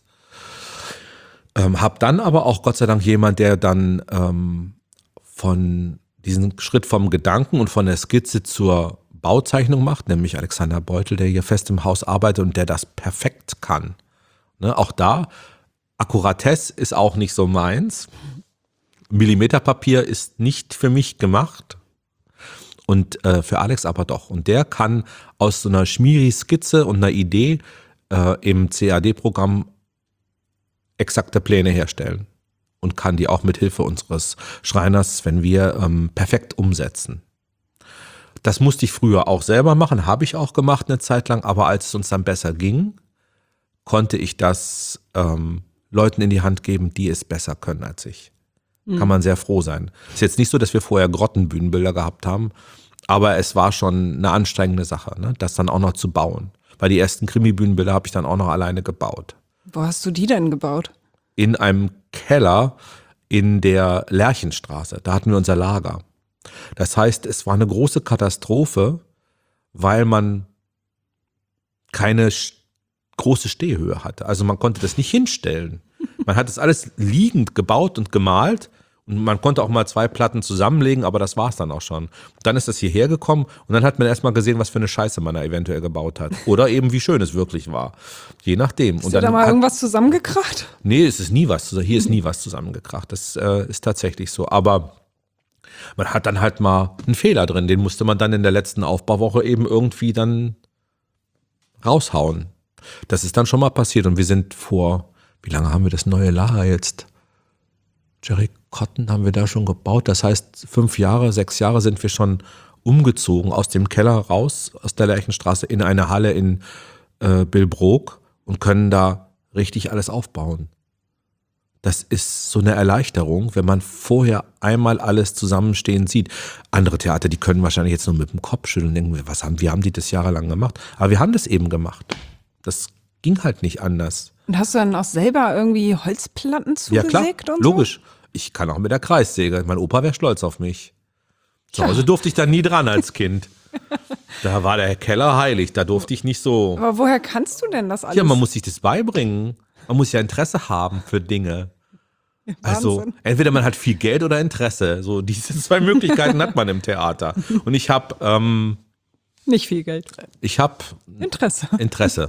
Hab dann aber auch Gott sei Dank jemand, der dann von diesen Schritt vom Gedanken und von der Skizze zur Bauzeichnung macht, nämlich Alexander Beutel, der hier fest im Haus arbeitet und der das perfekt kann. Ne, auch da, Akkuratesse ist auch nicht so meins. Millimeterpapier ist nicht für mich gemacht. Und für Alex aber doch. Und der kann aus so einer Schmieri-Skizze und einer Idee im CAD-Programm exakte Pläne herstellen. Und kann die auch mit Hilfe unseres Schreiners, wenn wir perfekt umsetzen. Das musste ich früher auch selber machen, habe ich auch gemacht eine Zeit lang. Aber als es uns dann besser ging, konnte ich das Leuten in die Hand geben, die es besser können als ich. Kann man sehr froh sein. Ist jetzt nicht so, dass wir vorher Grottenbühnenbilder gehabt haben, aber es war schon eine anstrengende Sache, ne? Das dann auch noch zu bauen. Weil die ersten Krimi-Bühnenbilder habe ich dann auch noch alleine gebaut. Wo hast du die denn gebaut? In einem Keller in der Lerchenstraße. Da hatten wir unser Lager. Das heißt, es war eine große Katastrophe, weil man keine große Stehhöhe hatte. Also man konnte das nicht hinstellen. Man hat das alles liegend gebaut und gemalt und man konnte auch mal 2 Platten zusammenlegen, aber das war es dann auch schon. Dann ist das hierher gekommen und dann hat man erstmal gesehen, was für eine Scheiße man da eventuell gebaut hat. Oder eben, wie schön es wirklich war. Je nachdem. Hast du da mal irgendwas zusammengekracht? Nee, es ist nie was. Hier ist nie was zusammengekracht. Das ist tatsächlich so. Aber man hat dann halt mal einen Fehler drin. Den musste man dann in der letzten Aufbauwoche eben irgendwie dann raushauen. Das ist dann schon mal passiert und wir sind wie lange haben wir das neue Lager jetzt? Jerry Cotton haben wir da schon gebaut. Das heißt, 5 Jahre, 6 Jahre sind wir schon umgezogen aus dem Keller raus, aus der Lerchenstraße in eine Halle in Billbrook und können da richtig alles aufbauen. Das ist so eine Erleichterung, wenn man vorher einmal alles zusammenstehen sieht. Andere Theater, die können wahrscheinlich jetzt nur mit dem Kopf schütteln und denken, wie haben die das jahrelang gemacht? Aber wir haben das eben gemacht. Das ging halt nicht anders. Und hast du dann auch selber irgendwie Holzplatten zugesägt ja, klar, und logisch. Ich kann auch mit der Kreissäge. Mein Opa wäre stolz auf mich. Zu Hause durfte ich da nie dran als Kind. Da war der Keller heilig, da durfte ich nicht so. Aber woher kannst du denn das alles? Ja, man muss sich das beibringen. Man muss ja Interesse haben für Dinge. Also entweder man hat viel Geld oder Interesse. So diese 2 Möglichkeiten hat man im Theater. Und ich habe nicht viel Geld. Ich habe Interesse.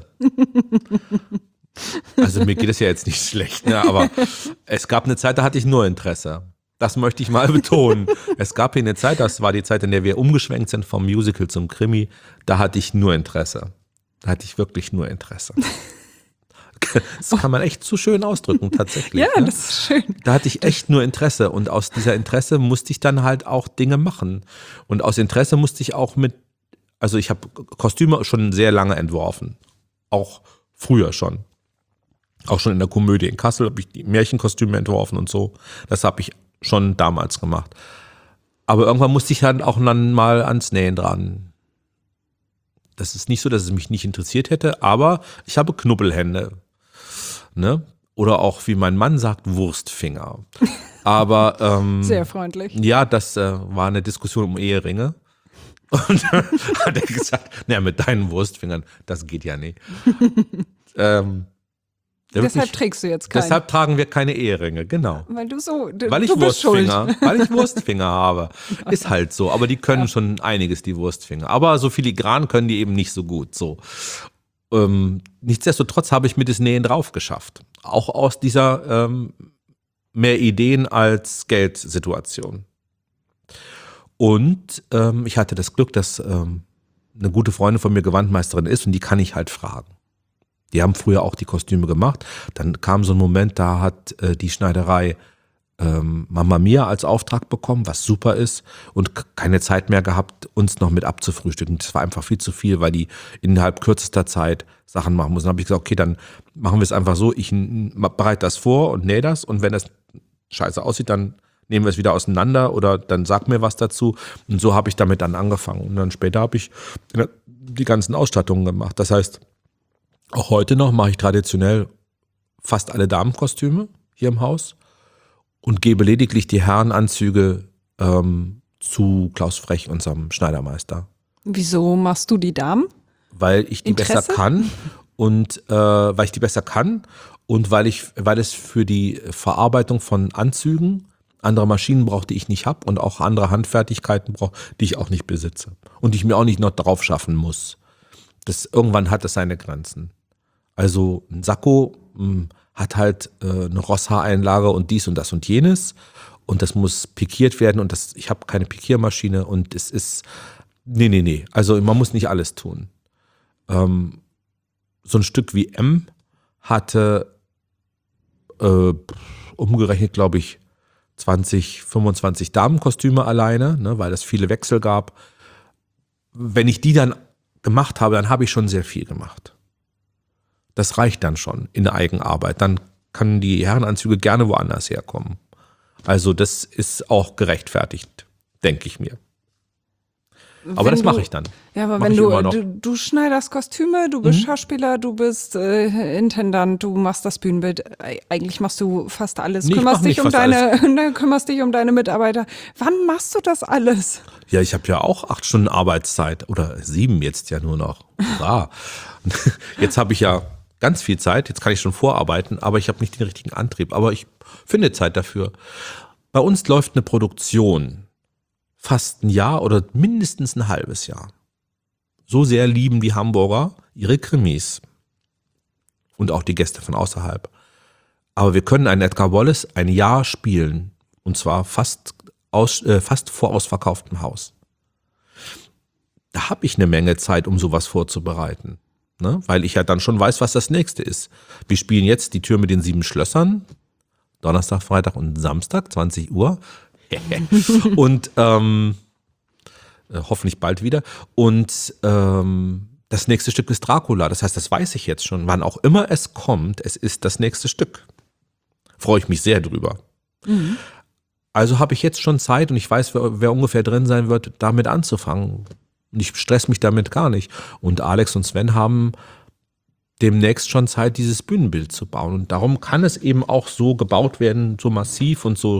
Also mir geht es ja jetzt nicht schlecht, ne? Aber es gab eine Zeit, da hatte ich nur Interesse. Das möchte ich mal betonen. Es gab hier eine Zeit, das war die Zeit, in der wir umgeschwenkt sind vom Musical zum Krimi. Da hatte ich nur Interesse. Da hatte ich wirklich nur Interesse. Das kann man echt so schön ausdrücken, tatsächlich. Ja, ne? das ist schön. Da hatte ich echt nur Interesse und aus dieser Interesse musste ich dann halt auch Dinge machen. Und aus Interesse musste ich auch also ich habe Kostüme schon sehr lange entworfen. Auch früher schon. Auch schon in der Komödie in Kassel habe ich die Märchenkostüme entworfen und so. Das habe ich schon damals gemacht. Aber irgendwann musste ich halt auch dann mal ans Nähen dran. Das ist nicht so, dass es mich nicht interessiert hätte, aber ich habe Knubbelhände. Ne? Oder auch, wie mein Mann sagt, Wurstfinger. Aber Sehr freundlich. ja, das war eine Diskussion um Eheringe. Und dann hat er gesagt, naja, mit deinen Wurstfingern, das geht ja nicht. Deshalb trägst du jetzt keinen. Deshalb tragen wir keine Eheringe, genau. Weil du Weil ich du bist schuld. Weil ich Wurstfinger habe. Ist halt so. Aber die können schon einiges, die Wurstfinger. Aber so filigran können die eben nicht so gut. So. Nichtsdestotrotz habe ich mir das Nähen drauf geschafft. Auch aus dieser mehr Ideen als Geld-Situation. Und ich hatte das Glück, dass eine gute Freundin von mir Gewandmeisterin ist und die kann ich halt fragen. Die haben früher auch die Kostüme gemacht. Dann kam so ein Moment, da hat die Schneiderei Mamma Mia als Auftrag bekommen, was super ist, und keine Zeit mehr gehabt, uns noch mit abzufrühstücken. Das war einfach viel zu viel, weil die innerhalb kürzester Zeit Sachen machen mussten. Dann habe ich gesagt, okay, dann machen wir es einfach so, ich bereite das vor und nähe das, und wenn das scheiße aussieht, dann nehmen wir es wieder auseinander oder dann sag mir was dazu. Und so habe ich damit dann angefangen. Und dann später habe ich die ganzen Ausstattungen gemacht. Das heißt, auch heute noch mache ich traditionell fast alle Damenkostüme hier im Haus und gebe lediglich die Herrenanzüge zu Klaus Frech, unserem Schneidermeister. Wieso machst du die Damen? Weil ich die Interesse? besser kann und weil es für die Verarbeitung von Anzügen andere Maschinen braucht, die ich nicht habe, und auch andere Handfertigkeiten brauche, die ich auch nicht besitze und die ich mir auch nicht noch drauf schaffen muss. Irgendwann hat es seine Grenzen. Also ein Sakko hat halt eine Rosshaareinlage und dies und das und jenes, und das muss pikiert werden, und ich habe keine Pikiermaschine, und es ist nee. Also man muss nicht alles tun. So ein Stück wie M hatte umgerechnet, glaube ich, 20, 25 Damenkostüme alleine, ne, weil es viele Wechsel gab. Wenn ich die dann gemacht habe, dann habe ich schon sehr viel gemacht. Das reicht dann schon in der Eigenarbeit. Dann können die Herrenanzüge gerne woanders herkommen. Also das ist auch gerechtfertigt, denke ich mir. Aber das mache ich dann. Ja, aber wenn du schneiderst Kostüme, du bist Schauspieler, du bist Intendant, du machst das Bühnenbild, eigentlich machst du fast alles. Nee, kümmerst dich um deine Mitarbeiter. Wann machst du das alles? Ja, ich habe ja auch 8 Stunden Arbeitszeit oder 7 jetzt ja nur noch. Ja. Jetzt habe ich ja ganz viel Zeit, jetzt kann ich schon vorarbeiten, aber ich habe nicht den richtigen Antrieb. Aber ich finde Zeit dafür. Bei uns läuft eine Produktion fast ein Jahr oder mindestens ein halbes Jahr. So sehr lieben die Hamburger ihre Krimis und auch die Gäste von außerhalb. Aber wir können einen Edgar Wallace ein Jahr spielen, und zwar fast vor ausverkauftem Haus. Da habe ich eine Menge Zeit, um sowas vorzubereiten, ne? Weil ich ja dann schon weiß, was das nächste ist. Wir spielen jetzt die Tür mit den 7 Schlössern, Donnerstag, Freitag und Samstag, 20 Uhr. Und hoffentlich bald wieder. Und das nächste Stück ist Dracula. Das heißt, das weiß ich jetzt schon. Wann auch immer es kommt, es ist das nächste Stück. Freue ich mich sehr drüber. Mhm. Also habe ich jetzt schon Zeit, und ich weiß, wer ungefähr drin sein wird, damit anzufangen. Und ich stress mich damit gar nicht. Und Alex und Sven haben demnächst schon Zeit, dieses Bühnenbild zu bauen. Und darum kann es eben auch so gebaut werden, so massiv und so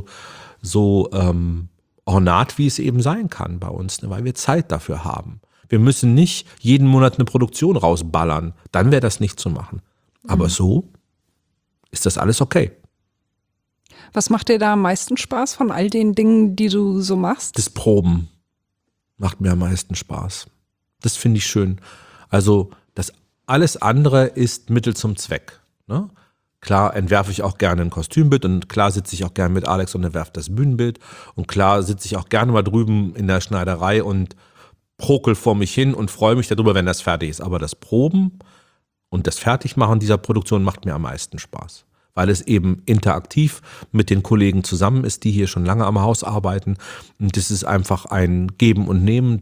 ornat, wie es eben sein kann bei uns, ne, weil wir Zeit dafür haben. Wir müssen nicht jeden Monat eine Produktion rausballern, dann wäre das nicht zu machen. Aber so ist das alles okay. Was macht dir da am meisten Spaß von all den Dingen, die du so machst? Das Proben macht mir am meisten Spaß. Das finde ich schön. Also das alles andere ist Mittel zum Zweck, ne? Klar entwerfe ich auch gerne ein Kostümbild, und klar sitze ich auch gerne mit Alex und entwerfe das Bühnenbild, und klar sitze ich auch gerne mal drüben in der Schneiderei und prokel vor mich hin und freue mich darüber, wenn das fertig ist. Aber das Proben und das Fertigmachen dieser Produktion macht mir am meisten Spaß, weil es eben interaktiv mit den Kollegen zusammen ist, die hier schon lange am Haus arbeiten, und das ist einfach ein Geben und Nehmen,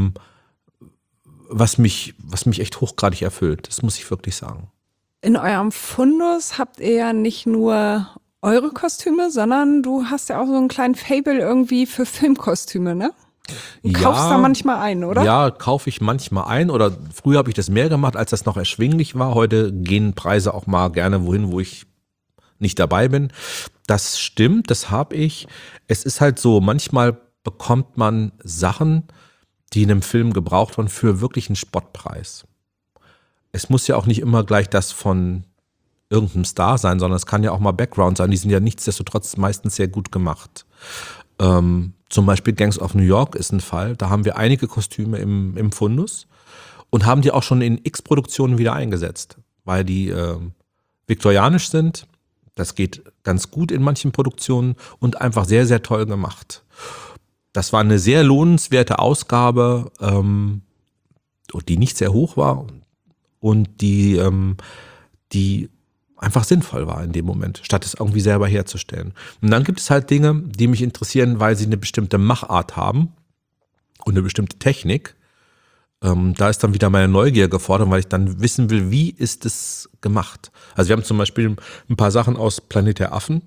was mich echt hochgradig erfüllt. Das muss ich wirklich sagen. In eurem Fundus habt ihr ja nicht nur eure Kostüme, sondern du hast ja auch so einen kleinen Faible irgendwie für Filmkostüme, ne? Und kaufst da manchmal ein, oder? Ja, kaufe ich manchmal ein oder früher habe ich das mehr gemacht, als das noch erschwinglich war. Heute gehen Preise auch mal gerne wohin, wo ich nicht dabei bin. Das stimmt, das habe ich. Es ist halt so, manchmal bekommt man Sachen, die in einem Film gebraucht werden, für wirklich einen Spottpreis. Es muss ja auch nicht immer gleich das von irgendeinem Star sein, sondern es kann ja auch mal Background sein. Die sind ja nichtsdestotrotz meistens sehr gut gemacht. Zum Beispiel Gangs of New York ist ein Fall. Da haben wir einige Kostüme im Fundus und haben die auch schon in X-Produktionen wieder eingesetzt, weil die viktorianisch sind. Das geht ganz gut in manchen Produktionen und einfach sehr, sehr toll gemacht. Das war eine sehr lohnenswerte Ausgabe, die nicht sehr hoch war und die einfach sinnvoll war in dem Moment, statt es irgendwie selber herzustellen. Und dann gibt es halt Dinge, die mich interessieren, weil sie eine bestimmte Machart haben und eine bestimmte Technik. Da ist dann wieder meine Neugier gefordert, weil ich dann wissen will, wie ist es gemacht. Also wir haben zum Beispiel ein paar Sachen aus Planet der Affen,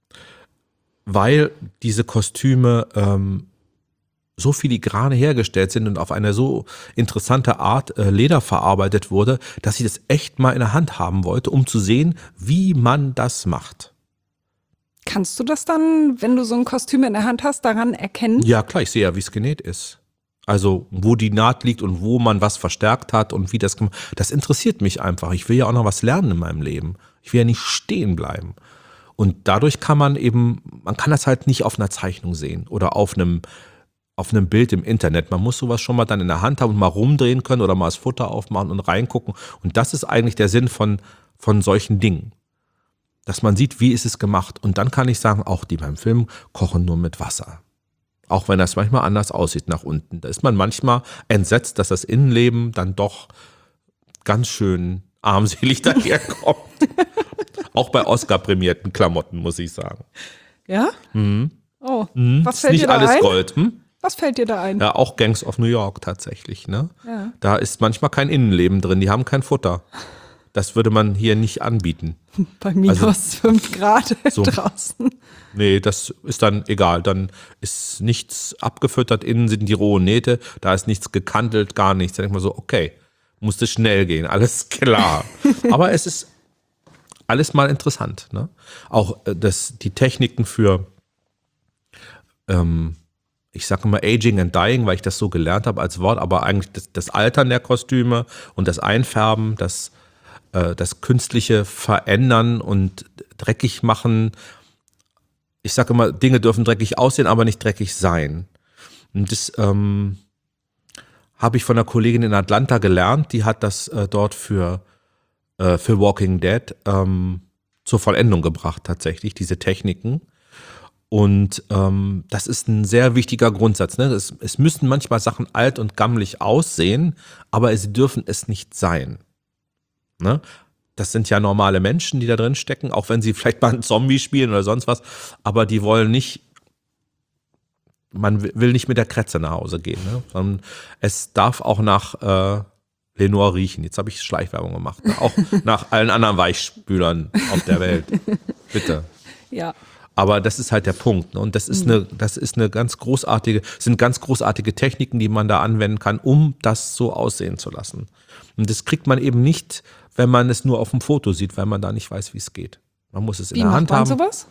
weil diese Kostüme so filigrane hergestellt sind und auf eine so interessante Art Leder verarbeitet wurde, dass ich das echt mal in der Hand haben wollte, um zu sehen, wie man das macht. Kannst du das dann, wenn du so ein Kostüm in der Hand hast, daran erkennen? Ja, klar, ich sehe ja, wie es genäht ist. Also wo die Naht liegt und wo man was verstärkt hat und wie das gemacht. Das interessiert mich einfach. Ich will ja auch noch was lernen in meinem Leben. Ich will ja nicht stehen bleiben. Und dadurch kann man kann das halt nicht auf einer Zeichnung sehen oder auf einem Bild im Internet. Man muss sowas schon mal dann in der Hand haben und mal rumdrehen können oder mal das Futter aufmachen und reingucken. Und das ist eigentlich der Sinn von solchen Dingen. Dass man sieht, wie ist es gemacht. Und dann kann ich sagen, auch die beim Film kochen nur mit Wasser. Auch wenn das manchmal anders aussieht nach unten. Da ist man manchmal entsetzt, dass das Innenleben dann doch ganz schön armselig daherkommt. Auch bei Oscar-prämierten Klamotten, muss ich sagen. Ja? Mhm. Oh, was Ist fällt nicht dir da alles ein? Gold. Was fällt dir da ein? Ja, auch Gangs of New York tatsächlich. Ne? Ja. Da ist manchmal kein Innenleben drin, die haben kein Futter. Das würde man hier nicht anbieten. Bei minus 5 Grad so. draußen. Nee, das ist dann egal. Dann ist nichts abgefüttert, innen sind die rohen Nähte, da ist nichts gekantelt, gar nichts. Dann denkt man so, okay, musste schnell gehen, alles klar. Aber es ist alles mal interessant. Ne? Auch die Techniken für ich sage immer Aging and Dying, weil ich das so gelernt habe als Wort, aber eigentlich das Altern der Kostüme und das Einfärben, das künstliche Verändern und dreckig machen. Ich sage immer, Dinge dürfen dreckig aussehen, aber nicht dreckig sein. Und das habe ich von einer Kollegin in Atlanta gelernt, die hat das dort für Walking Dead zur Vollendung gebracht, tatsächlich, diese Techniken. Und das ist ein sehr wichtiger Grundsatz. Ne? Es müssen manchmal Sachen alt und gammelig aussehen, aber sie dürfen es nicht sein. Ne? Das sind ja normale Menschen, die da drin stecken, auch wenn sie vielleicht mal einen Zombie spielen oder sonst was, aber die wollen nicht, man will nicht mit der Kretze nach Hause gehen. Ne? Sondern es darf auch nach Lenore riechen. Jetzt habe ich Schleichwerbung gemacht. Ne? Auch nach allen anderen Weichspülern auf der Welt. Bitte. Ja. Aber das ist halt der Punkt. Ne? Und das ist sind ganz großartige Techniken, die man da anwenden kann, um das so aussehen zu lassen. Und das kriegt man eben nicht, wenn man es nur auf dem Foto sieht, weil man da nicht weiß, wie es geht. Man muss es in der Hand haben. Wie macht man sowas?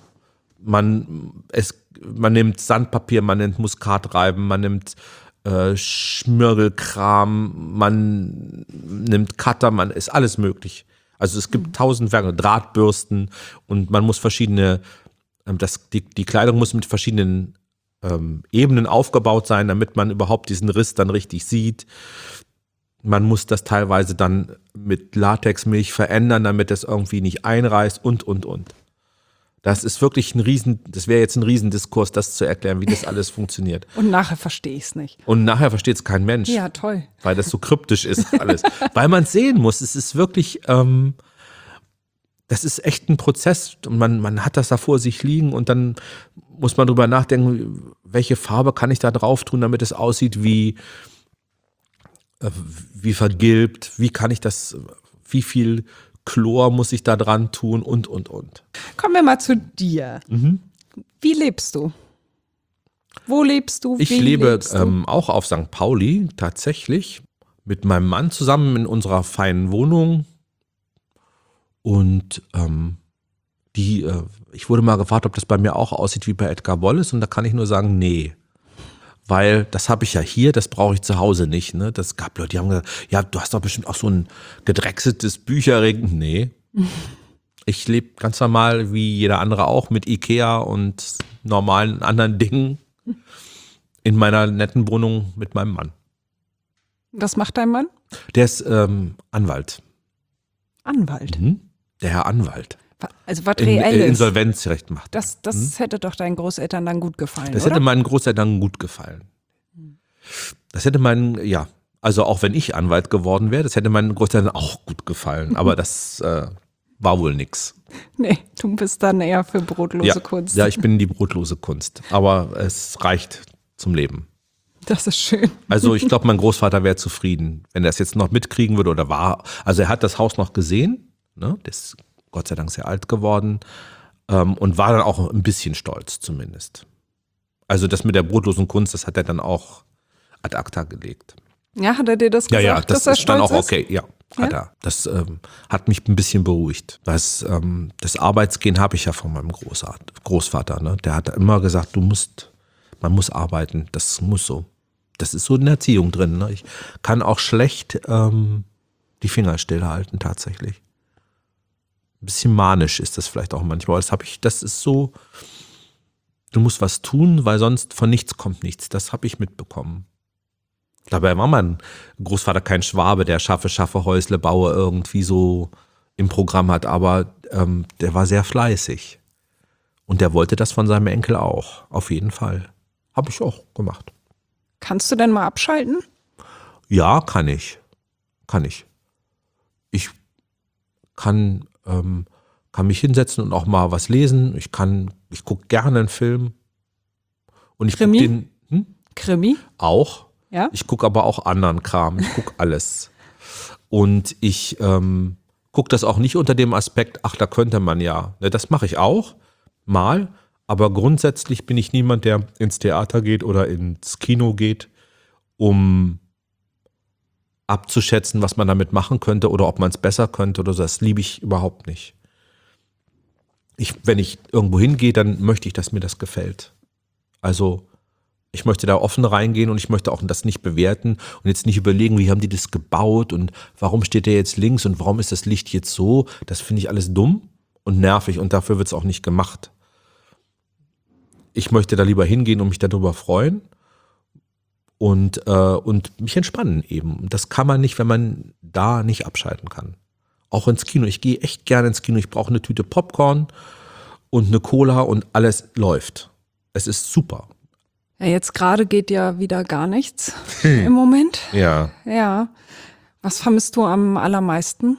Man nimmt Sandpapier, man nimmt Muskatreiben, man nimmt Schmirgelkram, man nimmt Cutter, man ist alles möglich. Also es gibt 1000 Werke, Drahtbürsten und man muss verschiedene die Kleidung muss mit verschiedenen Ebenen aufgebaut sein, damit man überhaupt diesen Riss dann richtig sieht. Man muss das teilweise dann mit Latexmilch verändern, damit es irgendwie nicht einreißt und. Das ist wirklich das wäre jetzt ein Riesendiskurs, das zu erklären, wie das alles funktioniert. Und nachher verstehe ich es nicht. Und nachher versteht es kein Mensch. Ja, toll. Weil das so kryptisch ist alles. Weil man es sehen muss. Es ist wirklich das ist echt ein Prozess und man hat das da vor sich liegen und dann muss man drüber nachdenken, welche Farbe kann ich da drauf tun, damit es aussieht wie vergilbt, wie viel Chlor muss ich da dran tun und. Kommen wir mal zu dir. Wie lebst du? Wo lebst du? Ich Wie lebe lebst du? auch auf St. Pauli tatsächlich mit meinem Mann zusammen in unserer feinen Wohnung. Und ich wurde mal gefragt, ob das bei mir auch aussieht wie bei Edgar Wallace. Und da kann ich nur sagen, nee. Weil das habe ich ja hier, das brauche ich zu Hause nicht. Ne? Das gab Leute, die haben gesagt, ja, du hast doch bestimmt auch so ein gedrechseltes Bücherregal. Nee. Ich lebe ganz normal wie jeder andere auch mit Ikea und normalen anderen Dingen in meiner netten Wohnung mit meinem Mann. Was macht dein Mann? Der ist Anwalt. Anwalt. Der Herr Anwalt. Also was Reelles. Insolvenzrecht macht. Das hätte doch deinen Großeltern dann gut gefallen, Das oder? hätte meinen Großeltern gut gefallen. Das hätte also auch wenn ich Anwalt geworden wäre, das hätte meinen Großeltern auch gut gefallen. Aber das war wohl nix. Nee, du bist dann eher für brotlose Kunst. Ja, ich bin die brotlose Kunst. Aber es reicht zum Leben. Das ist schön. Also ich glaube, mein Großvater wäre zufrieden, wenn er es jetzt noch mitkriegen würde oder war. Also er hat das Haus noch gesehen, ne? Der ist Gott sei Dank sehr alt geworden und war dann auch ein bisschen stolz zumindest. Also das mit der brotlosen Kunst, das hat er dann auch ad acta gelegt. Ja, hat er dir das gesagt, Ja, das dass er ist dann auch stolz ist? okay. Ja, hat er. Das hat mich ein bisschen beruhigt. Das Arbeitsgehen habe ich ja von meinem Großvater. Ne? Der hat immer gesagt, man muss arbeiten. Das muss so. Das ist so in der Erziehung drin. Ne? Ich kann auch schlecht die Finger stillhalten tatsächlich. Ein bisschen manisch ist das vielleicht auch manchmal. Das ist so, du musst was tun, weil sonst von nichts kommt nichts. Das habe ich mitbekommen. Dabei war mein Großvater kein Schwabe, der schaffe, Häusle, baue irgendwie so im Programm hat, aber der war sehr fleißig. Und der wollte das von seinem Enkel auch, auf jeden Fall. Habe ich auch gemacht. Kannst du denn mal abschalten? Ja, kann ich. Ich kann mich hinsetzen und auch mal was lesen. Ich gucke gerne einen Film. Und ich gucke den. Krimi? Auch. Ja? Ich gucke aber auch anderen Kram. Ich gucke alles. Und ich gucke das auch nicht unter dem Aspekt, ach, da könnte man ja. Das mache ich auch mal. Aber grundsätzlich bin ich niemand, der ins Theater geht oder ins Kino geht, um abzuschätzen, was man damit machen könnte oder ob man es besser könnte oder so. Das liebe ich überhaupt nicht. Wenn ich irgendwo hingehe, dann möchte ich, dass mir das gefällt. Also ich möchte da offen reingehen und ich möchte auch das nicht bewerten und jetzt nicht überlegen, wie haben die das gebaut und warum steht der jetzt links und warum ist das Licht jetzt so. Das finde ich alles dumm und nervig und dafür wird es auch nicht gemacht. Ich möchte da lieber hingehen und mich darüber freuen und mich entspannen eben. Das kann man nicht, wenn man da nicht abschalten kann. Auch ins Kino. Ich gehe echt gerne ins Kino. Ich brauche eine Tüte Popcorn und eine Cola und alles läuft. Es ist super. Ja, jetzt gerade geht ja wieder gar nichts im Moment. Ja. Ja. Was vermisst du am allermeisten?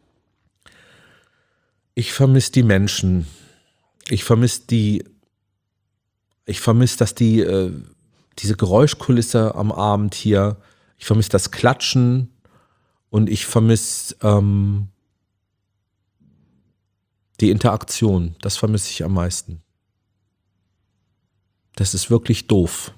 Ich vermisse die Menschen. Ich vermisse, dass diese Geräuschkulisse am Abend hier, ich vermisse das Klatschen und ich vermisse die Interaktion. Das vermisse ich am meisten. Das ist wirklich doof.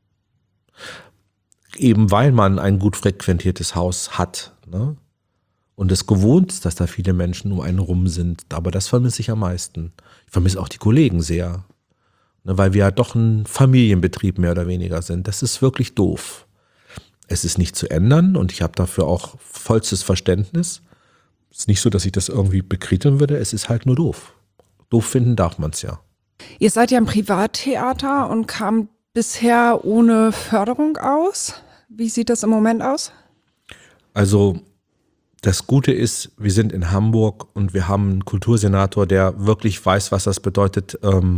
Eben weil man ein gut frequentiertes Haus hat, ne? Und es gewohnt ist, dass da viele Menschen um einen rum sind. Aber das vermisse ich am meisten. Ich vermisse auch die Kollegen sehr. Ne, weil wir ja doch ein Familienbetrieb mehr oder weniger sind. Das ist wirklich doof. Es ist nicht zu ändern und ich habe dafür auch vollstes Verständnis. Es ist nicht so, dass ich das irgendwie bekritteln würde. Es ist halt nur doof. Doof finden darf man es ja. Ihr seid ja ein Privattheater und kam bisher ohne Förderung aus. Wie sieht das im Moment aus? Also das Gute ist, wir sind in Hamburg und wir haben einen Kultursenator, der wirklich weiß, was das bedeutet,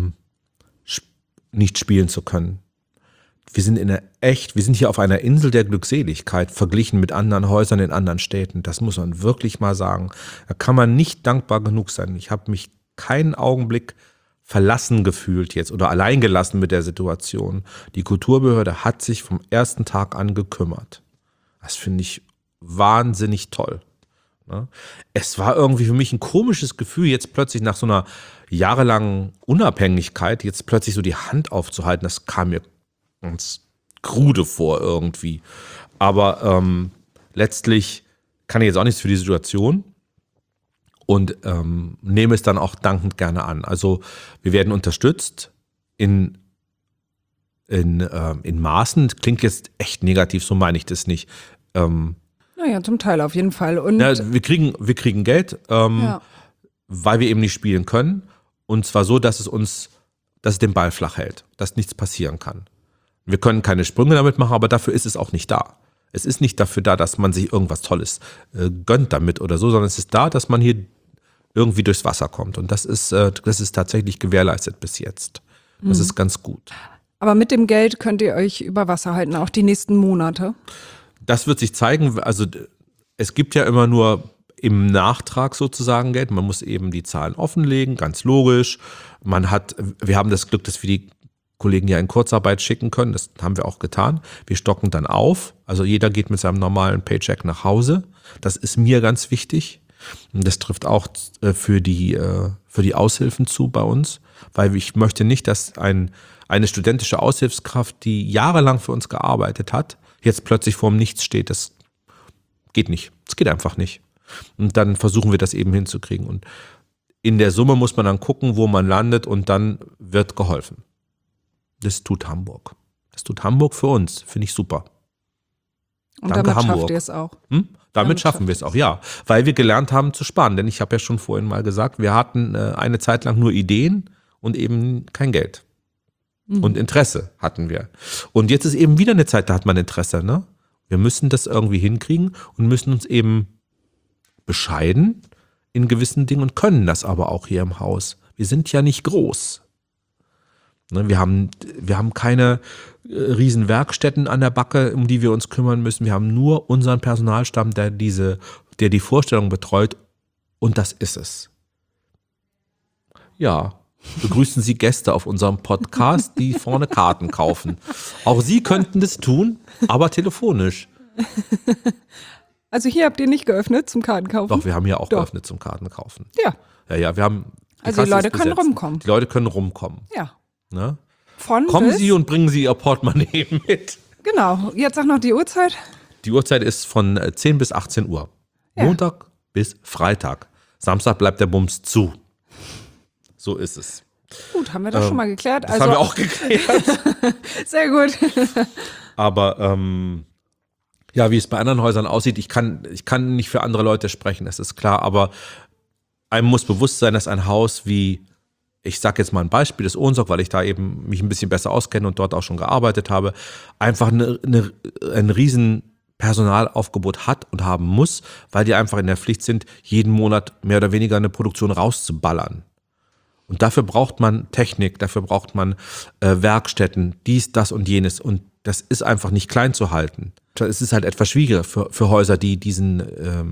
nicht spielen zu können. Wir sind hier auf einer Insel der Glückseligkeit, verglichen mit anderen Häusern in anderen Städten. Das muss man wirklich mal sagen. Da kann man nicht dankbar genug sein. Ich habe mich keinen Augenblick verlassen gefühlt jetzt oder alleingelassen mit der Situation. Die Kulturbehörde hat sich vom ersten Tag an gekümmert. Das finde ich wahnsinnig toll. Ne? Es war irgendwie für mich ein komisches Gefühl, jetzt plötzlich nach so einer jahrelangen Unabhängigkeit, jetzt plötzlich so die Hand aufzuhalten, das kam mir ganz krude vor irgendwie. Aber letztlich kann ich jetzt auch nichts für die Situation und nehme es dann auch dankend gerne an. Also wir werden unterstützt in Maßen. Das klingt jetzt echt negativ, so meine ich das nicht. Naja, zum Teil auf jeden Fall. Und Ja, wir kriegen Geld, weil wir eben nicht spielen können. Und zwar so, dass es den Ball flach hält, dass nichts passieren kann. Wir können keine Sprünge damit machen, aber dafür ist es auch nicht da. Es ist nicht dafür da, dass man sich irgendwas Tolles gönnt damit oder so, sondern es ist da, dass man hier irgendwie durchs Wasser kommt. Und das ist tatsächlich gewährleistet bis jetzt. Das ist ganz gut. aber mit dem Geld könnt ihr euch über Wasser halten, auch die nächsten Monate. Das wird sich zeigen. Also es gibt ja immer nur im Nachtrag sozusagen Geld. Man muss eben die Zahlen offenlegen, ganz logisch. Wir haben das Glück, dass wir die Kollegen ja in Kurzarbeit schicken können. Das haben wir auch getan. Wir stocken dann auf. Also jeder geht mit seinem normalen Paycheck nach Hause. Das ist mir ganz wichtig. Und das trifft auch für die Aushilfen zu bei uns, weil ich möchte nicht, dass eine studentische Aushilfskraft, die jahrelang für uns gearbeitet hat, jetzt plötzlich vorm Nichts steht. Das geht nicht. Das geht einfach nicht. Und dann versuchen wir das eben hinzukriegen. Und in der Summe muss man dann gucken, wo man landet und dann wird geholfen. Das tut Hamburg. Das tut Hamburg für uns. Finde ich super. Und Danke, damit Hamburg. schafft ihr es auch. Damit schaffen wir es auch, ja. Weil wir gelernt haben zu sparen. Denn ich habe ja schon vorhin mal gesagt, wir hatten eine Zeit lang nur Ideen und eben kein Geld. Und Interesse hatten wir. Und jetzt ist eben wieder eine Zeit, da hat man Interesse. Ne? Wir müssen das irgendwie hinkriegen und müssen uns eben bescheiden in gewissen Dingen und können das aber auch hier im Haus. Wir sind ja nicht groß. Ne, wir haben keine riesen Werkstätten an der Backe, um die wir uns kümmern müssen. Wir haben nur unseren Personalstamm, der die Vorstellung betreut. Und das ist es. Ja. Begrüßen Sie Gäste auf unserem Podcast, die vorne Karten kaufen. Auch Sie könnten das tun, aber telefonisch. Also hier habt ihr nicht geöffnet zum Kartenkaufen? Doch, wir haben hier auch Doch. geöffnet zum Kartenkaufen. Ja. Ja, wir haben. Also die Leute können rumkommen. Die Leute können rumkommen. Ja. Ne? Von Kommen bis, Sie und bringen Sie Ihr Portemonnaie mit. Genau. Jetzt sag noch die Uhrzeit. Die Uhrzeit ist von 10 bis 18 Uhr. Ja. Montag bis Freitag. Samstag bleibt der Bums zu. So ist es. Gut, haben wir das schon mal geklärt. Das haben wir auch geklärt. Sehr gut. Aber ja, wie es bei anderen Häusern aussieht, ich kann nicht für andere Leute sprechen, das ist klar, aber einem muss bewusst sein, dass ein Haus wie, ich sage jetzt mal ein Beispiel, das Ohnsorg, weil ich da eben mich ein bisschen besser auskenne und dort auch schon gearbeitet habe, einfach ein riesen Personalaufgebot hat und haben muss, weil die einfach in der Pflicht sind, jeden Monat mehr oder weniger eine Produktion rauszuballern. Und dafür braucht man Technik, dafür braucht man Werkstätten, dies, das und jenes. Und das ist einfach nicht klein zu halten. Es ist halt etwas schwieriger für Häuser, die diesen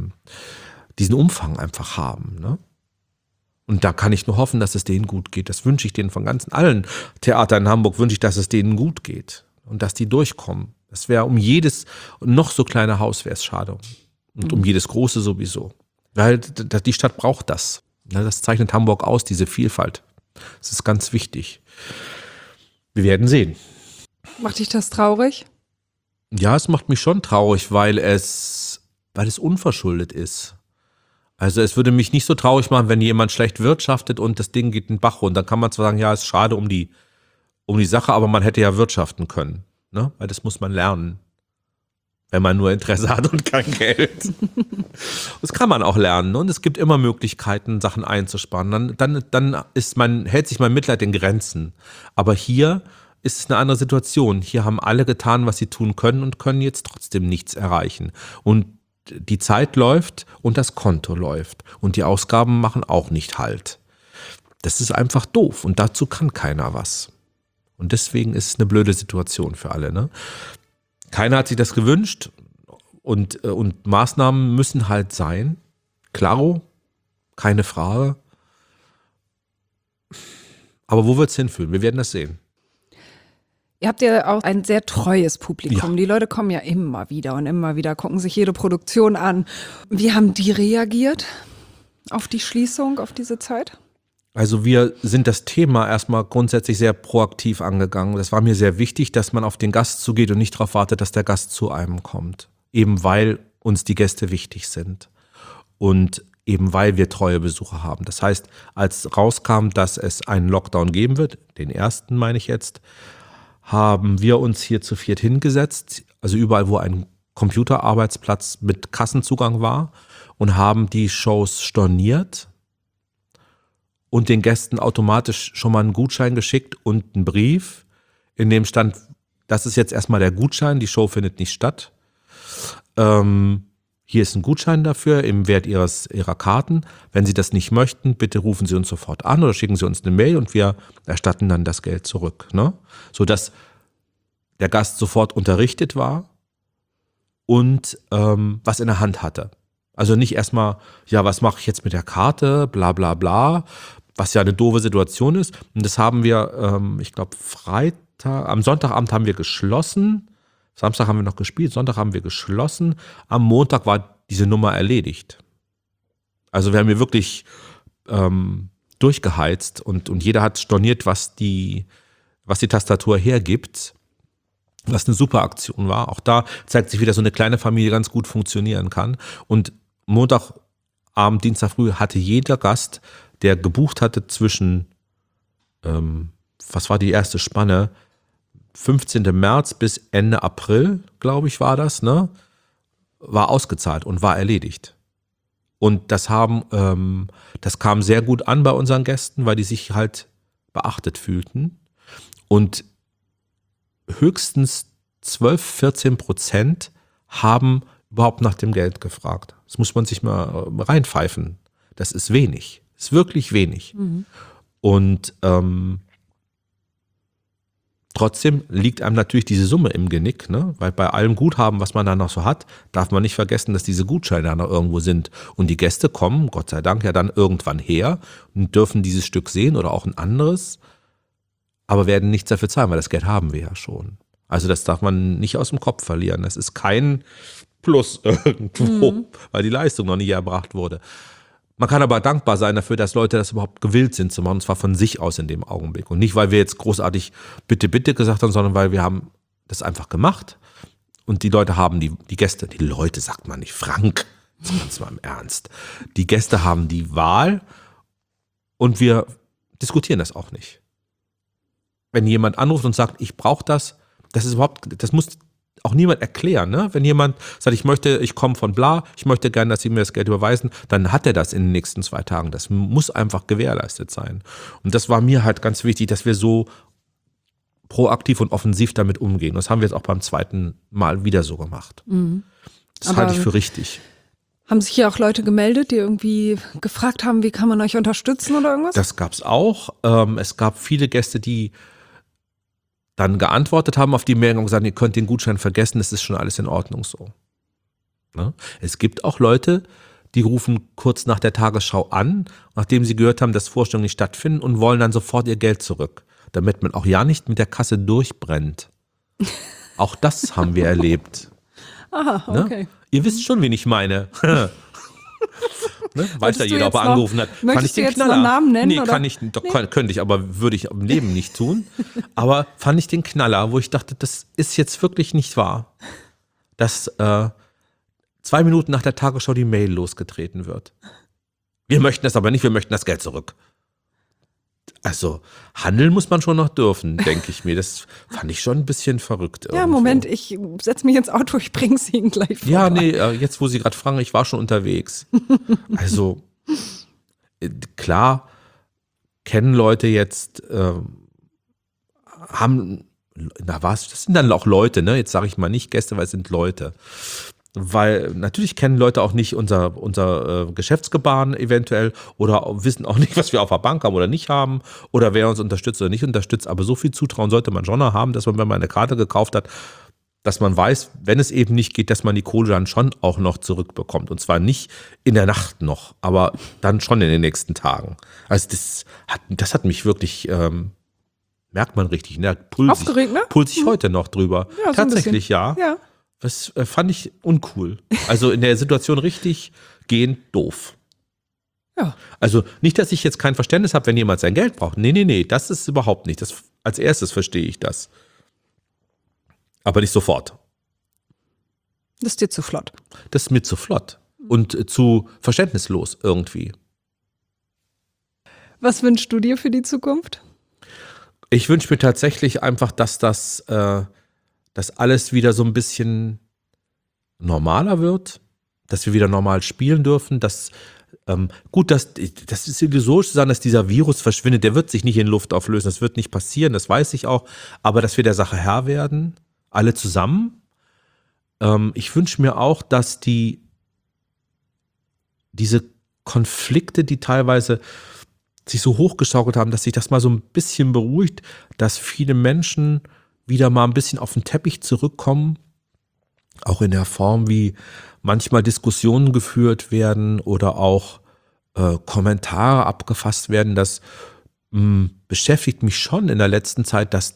Umfang einfach haben. Ne? Und da kann ich nur hoffen, dass es denen gut geht. Das wünsche ich denen von allen Theatern in Hamburg, wünsche ich, dass es denen gut geht. Und dass die durchkommen. Das wäre um jedes noch so kleine Haus wäre es schade. Und um jedes große sowieso. Weil die Stadt braucht das. Das zeichnet Hamburg aus, diese Vielfalt. Das ist ganz wichtig. Wir werden sehen. Macht dich das traurig? Ja, es macht mich schon traurig, weil es unverschuldet ist. Also es würde mich nicht so traurig machen, wenn jemand schlecht wirtschaftet und das Ding geht den Bach runter. Dann kann man zwar sagen, ja, es ist schade um die Sache, aber man hätte ja wirtschaften können. Ne? Weil das muss man lernen. Wenn man nur Interesse hat und kein Geld. Das kann man auch lernen. Und es gibt immer Möglichkeiten, Sachen einzusparen. Dann hält sich mein Mitleid in Grenzen. Aber hier ist es eine andere Situation. Hier haben alle getan, was sie tun können und können jetzt trotzdem nichts erreichen. Und die Zeit läuft und das Konto läuft. Und die Ausgaben machen auch nicht Halt. Das ist einfach doof und dazu kann keiner was. Und deswegen ist es eine blöde Situation für alle, ne? Keiner hat sich das gewünscht und Maßnahmen müssen halt sein. Klaro, keine Frage. Aber wo wird es hinführen? Wir werden das sehen. Ihr habt ja auch ein sehr treues Publikum. Ja. Die Leute kommen ja immer wieder, gucken sich jede Produktion an. Wie haben die reagiert auf die Schließung, auf diese Zeit? Also wir sind das Thema erstmal grundsätzlich sehr proaktiv angegangen. Das war mir sehr wichtig, dass man auf den Gast zugeht und nicht darauf wartet, dass der Gast zu einem kommt. Eben weil uns die Gäste wichtig sind und eben weil wir treue Besucher haben. Das heißt, als rauskam, dass es einen Lockdown geben wird, den ersten meine ich jetzt, haben wir uns hier zu viert hingesetzt, also überall, wo ein Computerarbeitsplatz mit Kassenzugang war, und haben die Shows storniert und den Gästen automatisch schon mal einen Gutschein geschickt und einen Brief, in dem stand, das ist jetzt erstmal der Gutschein, die Show findet nicht statt. Hier ist ein Gutschein dafür im Wert Ihrer Karten. Wenn Sie das nicht möchten, bitte rufen Sie uns sofort an oder schicken Sie uns eine Mail und wir erstatten dann das Geld zurück. Ne? Sodass der Gast sofort unterrichtet war und was in der Hand hatte. Also nicht erstmal, ja, was mache ich jetzt mit der Karte, bla bla bla, was ja eine doofe Situation ist. Und das haben wir, ich glaube, am Sonntagabend haben wir geschlossen. Samstag haben wir noch gespielt, Sonntag haben wir geschlossen. Am Montag war diese Nummer erledigt. Also wir haben hier wirklich durchgeheizt und jeder hat storniert, was die Tastatur hergibt, was eine super Aktion war. Auch da zeigt sich wieder, so eine kleine Familie ganz gut funktionieren kann. Und Montagabend, Dienstag früh hatte jeder Gast, der gebucht hatte zwischen, was war die erste Spanne, 15. März bis Ende April, glaube ich, war das, ne? War ausgezahlt und war erledigt. Und das kam sehr gut an bei unseren Gästen, weil die sich halt beachtet fühlten. Und höchstens 12-14% haben überhaupt nach dem Geld gefragt. Das muss man sich mal reinpfeifen. Das ist wenig. Das ist wirklich wenig. Mhm. Und trotzdem liegt einem natürlich diese Summe im Genick, ne? Weil bei allem Guthaben, was man da noch so hat, darf man nicht vergessen, dass diese Gutscheine da noch irgendwo sind. Und die Gäste kommen, Gott sei Dank, ja dann irgendwann her und dürfen dieses Stück sehen oder auch ein anderes, aber werden nichts dafür zahlen, weil das Geld haben wir ja schon. Also das darf man nicht aus dem Kopf verlieren. Das ist kein Plus irgendwo, weil die Leistung noch nicht erbracht wurde. Man kann aber dankbar sein dafür, dass Leute das überhaupt gewillt sind zu machen, und zwar von sich aus in dem Augenblick. Und nicht, weil wir jetzt großartig bitte, bitte gesagt haben, sondern weil wir haben das einfach gemacht. Und die Leute haben, die Gäste, die Leute sagt man nicht, Frank, das ist ganz mal im Ernst. Die Gäste haben die Wahl und wir diskutieren das auch nicht. Wenn jemand anruft und sagt, ich brauche das muss auch niemand erklären, ne? Wenn jemand sagt, ich komme von bla, ich möchte gerne, dass Sie mir das Geld überweisen, dann hat er das in den nächsten 2 Tagen. Das muss einfach gewährleistet sein. Und das war mir halt ganz wichtig, dass wir so proaktiv und offensiv damit umgehen. Das haben wir jetzt auch beim zweiten Mal wieder so gemacht. Mhm. Das halte ich für richtig. Haben sich hier auch Leute gemeldet, die irgendwie gefragt haben, wie kann man euch unterstützen oder irgendwas? Das gab es auch. Es gab viele Gäste, die dann geantwortet haben auf die Mail und gesagt, ihr könnt den Gutschein vergessen, es ist schon alles in Ordnung so. Ne? Es gibt auch Leute, die rufen kurz nach der Tagesschau an, nachdem sie gehört haben, dass Vorstellungen nicht stattfinden und wollen dann sofort ihr Geld zurück, damit man auch ja nicht mit der Kasse durchbrennt. Auch das haben wir erlebt. Aha, okay. Ne? Ihr wisst schon, wen ich meine. Ne? Weiß ja jeder, ob er angerufen hat. Möchtest fand ich den du jetzt Knaller. noch Namen nennen? Nee, oder? kann ich, doch, könnte ich, aber würde ich im Leben nicht tun. Aber fand ich den Knaller, wo ich dachte, das ist jetzt wirklich nicht wahr, dass 2 Minuten nach der Tagesschau die Mail losgetreten wird. Wir möchten das aber nicht, wir möchten das Geld zurück. Also handeln muss man schon noch dürfen, denke ich mir. Das fand ich schon ein bisschen verrückt. Ja, irgendwo. Moment, ich setze mich ins Auto, ich bringe es Ihnen gleich vorbei. Ja, nee, jetzt wo Sie gerade fragen, ich war schon unterwegs. Also klar, kennen Leute jetzt, das sind dann auch Leute, ne? Jetzt sage ich mal nicht Gäste, weil es sind Leute. Weil natürlich kennen Leute auch nicht unser Geschäftsgebaren eventuell oder wissen auch nicht, was wir auf der Bank haben oder nicht haben oder wer uns unterstützt oder nicht unterstützt. Aber so viel Zutrauen sollte man schon noch haben, dass man, wenn man eine Karte gekauft hat, dass man weiß, wenn es eben nicht geht, dass man die Kohle dann schon auch noch zurückbekommt. Und zwar nicht in der Nacht noch, aber dann schon in den nächsten Tagen. Also das hat mich wirklich Merkt man richtig, ne? Aufgeregt, ne? Pulse ich heute noch drüber. Ja, so ein Tatsächlich, bisschen. ja. Das fand ich uncool. Also in der Situation richtig gehend doof. Ja. Also nicht, dass ich jetzt kein Verständnis habe, wenn jemand sein Geld braucht. Nee, das ist überhaupt nicht. Als erstes verstehe ich das. Aber nicht sofort. Das ist dir zu flott. Das ist mir zu flott und zu verständnislos irgendwie. Was wünschst du dir für die Zukunft? Ich wünsche mir tatsächlich einfach, dass das alles wieder so ein bisschen normaler wird, dass wir wieder normal spielen dürfen, dass das ist illusorisch zu sagen, dass dieser Virus verschwindet, der wird sich nicht in Luft auflösen, das wird nicht passieren, das weiß ich auch, aber dass wir der Sache Herr werden, alle zusammen. Ich wünsche mir auch, dass diese Konflikte, die teilweise sich so hochgeschaukelt haben, dass sich das mal so ein bisschen beruhigt, dass viele Menschen wieder mal ein bisschen auf den Teppich zurückkommen, auch in der Form, wie manchmal Diskussionen geführt werden oder auch Kommentare abgefasst werden. Das beschäftigt mich schon in der letzten Zeit, dass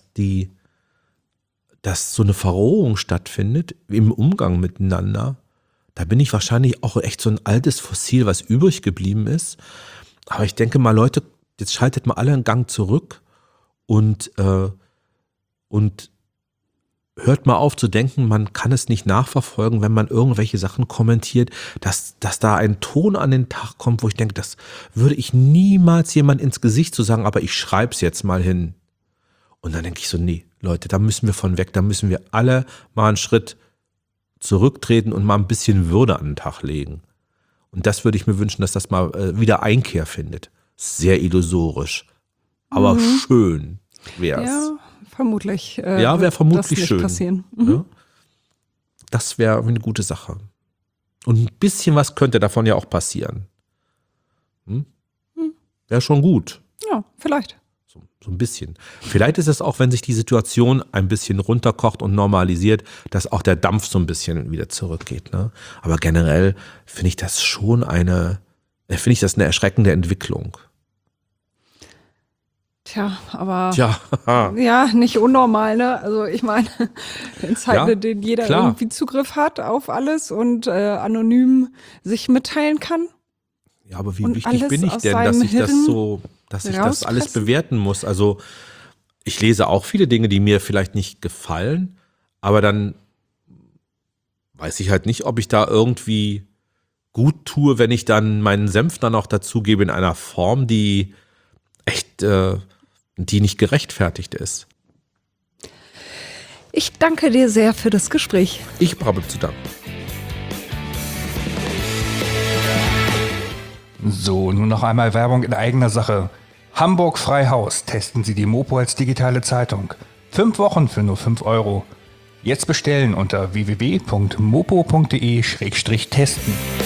so eine Verrohung stattfindet im Umgang miteinander. Da bin ich wahrscheinlich auch echt so ein altes Fossil, was übrig geblieben ist. Aber ich denke mal, Leute, jetzt schaltet mal alle einen Gang zurück und hört mal auf zu denken, man kann es nicht nachverfolgen, wenn man irgendwelche Sachen kommentiert, dass da ein Ton an den Tag kommt, wo ich denke, das würde ich niemals jemand ins Gesicht zu sagen, aber ich schreibe es jetzt mal hin. Und dann denke ich so, nee, Leute, da müssen wir von weg, da müssen wir alle mal einen Schritt zurücktreten und mal ein bisschen Würde an den Tag legen. Und das würde ich mir wünschen, dass das mal wieder Einkehr findet. Sehr illusorisch, aber schön wäre es. Ja, vermutlich. Wäre vermutlich das nicht schön. Passieren. Ja? Das wäre eine gute Sache. Und ein bisschen was könnte davon ja auch passieren. Wäre schon gut. Ja, vielleicht. So ein bisschen. Vielleicht ist es auch, wenn sich die Situation ein bisschen runterkocht und normalisiert, dass auch der Dampf so ein bisschen wieder zurückgeht. Ne? Aber generell finde ich das schon eine erschreckende Entwicklung. Tja, aber Tja, ja, nicht unnormal, ne? Also ich meine, in Zeiten, in denen jeder klar. irgendwie Zugriff hat auf alles und anonym sich mitteilen kann. Ja, aber wie Und wichtig alles bin ich aus denn, dass seinem ich das Hirn so, dass ich das alles rauspressen? bewerten muss? Also ich lese auch viele Dinge, die mir vielleicht nicht gefallen, aber dann weiß ich halt nicht, ob ich da irgendwie gut tue, wenn ich dann meinen Senf dann auch dazugebe in einer Form, die echt, die nicht gerechtfertigt ist. Ich danke dir sehr für das Gespräch. Ich habe zu danken. So, nun noch einmal Werbung in eigener Sache. Hamburg Freihaus. Testen Sie die Mopo als digitale Zeitung. 5 Wochen für nur 5 €. Jetzt bestellen unter www.mopo.de/testen.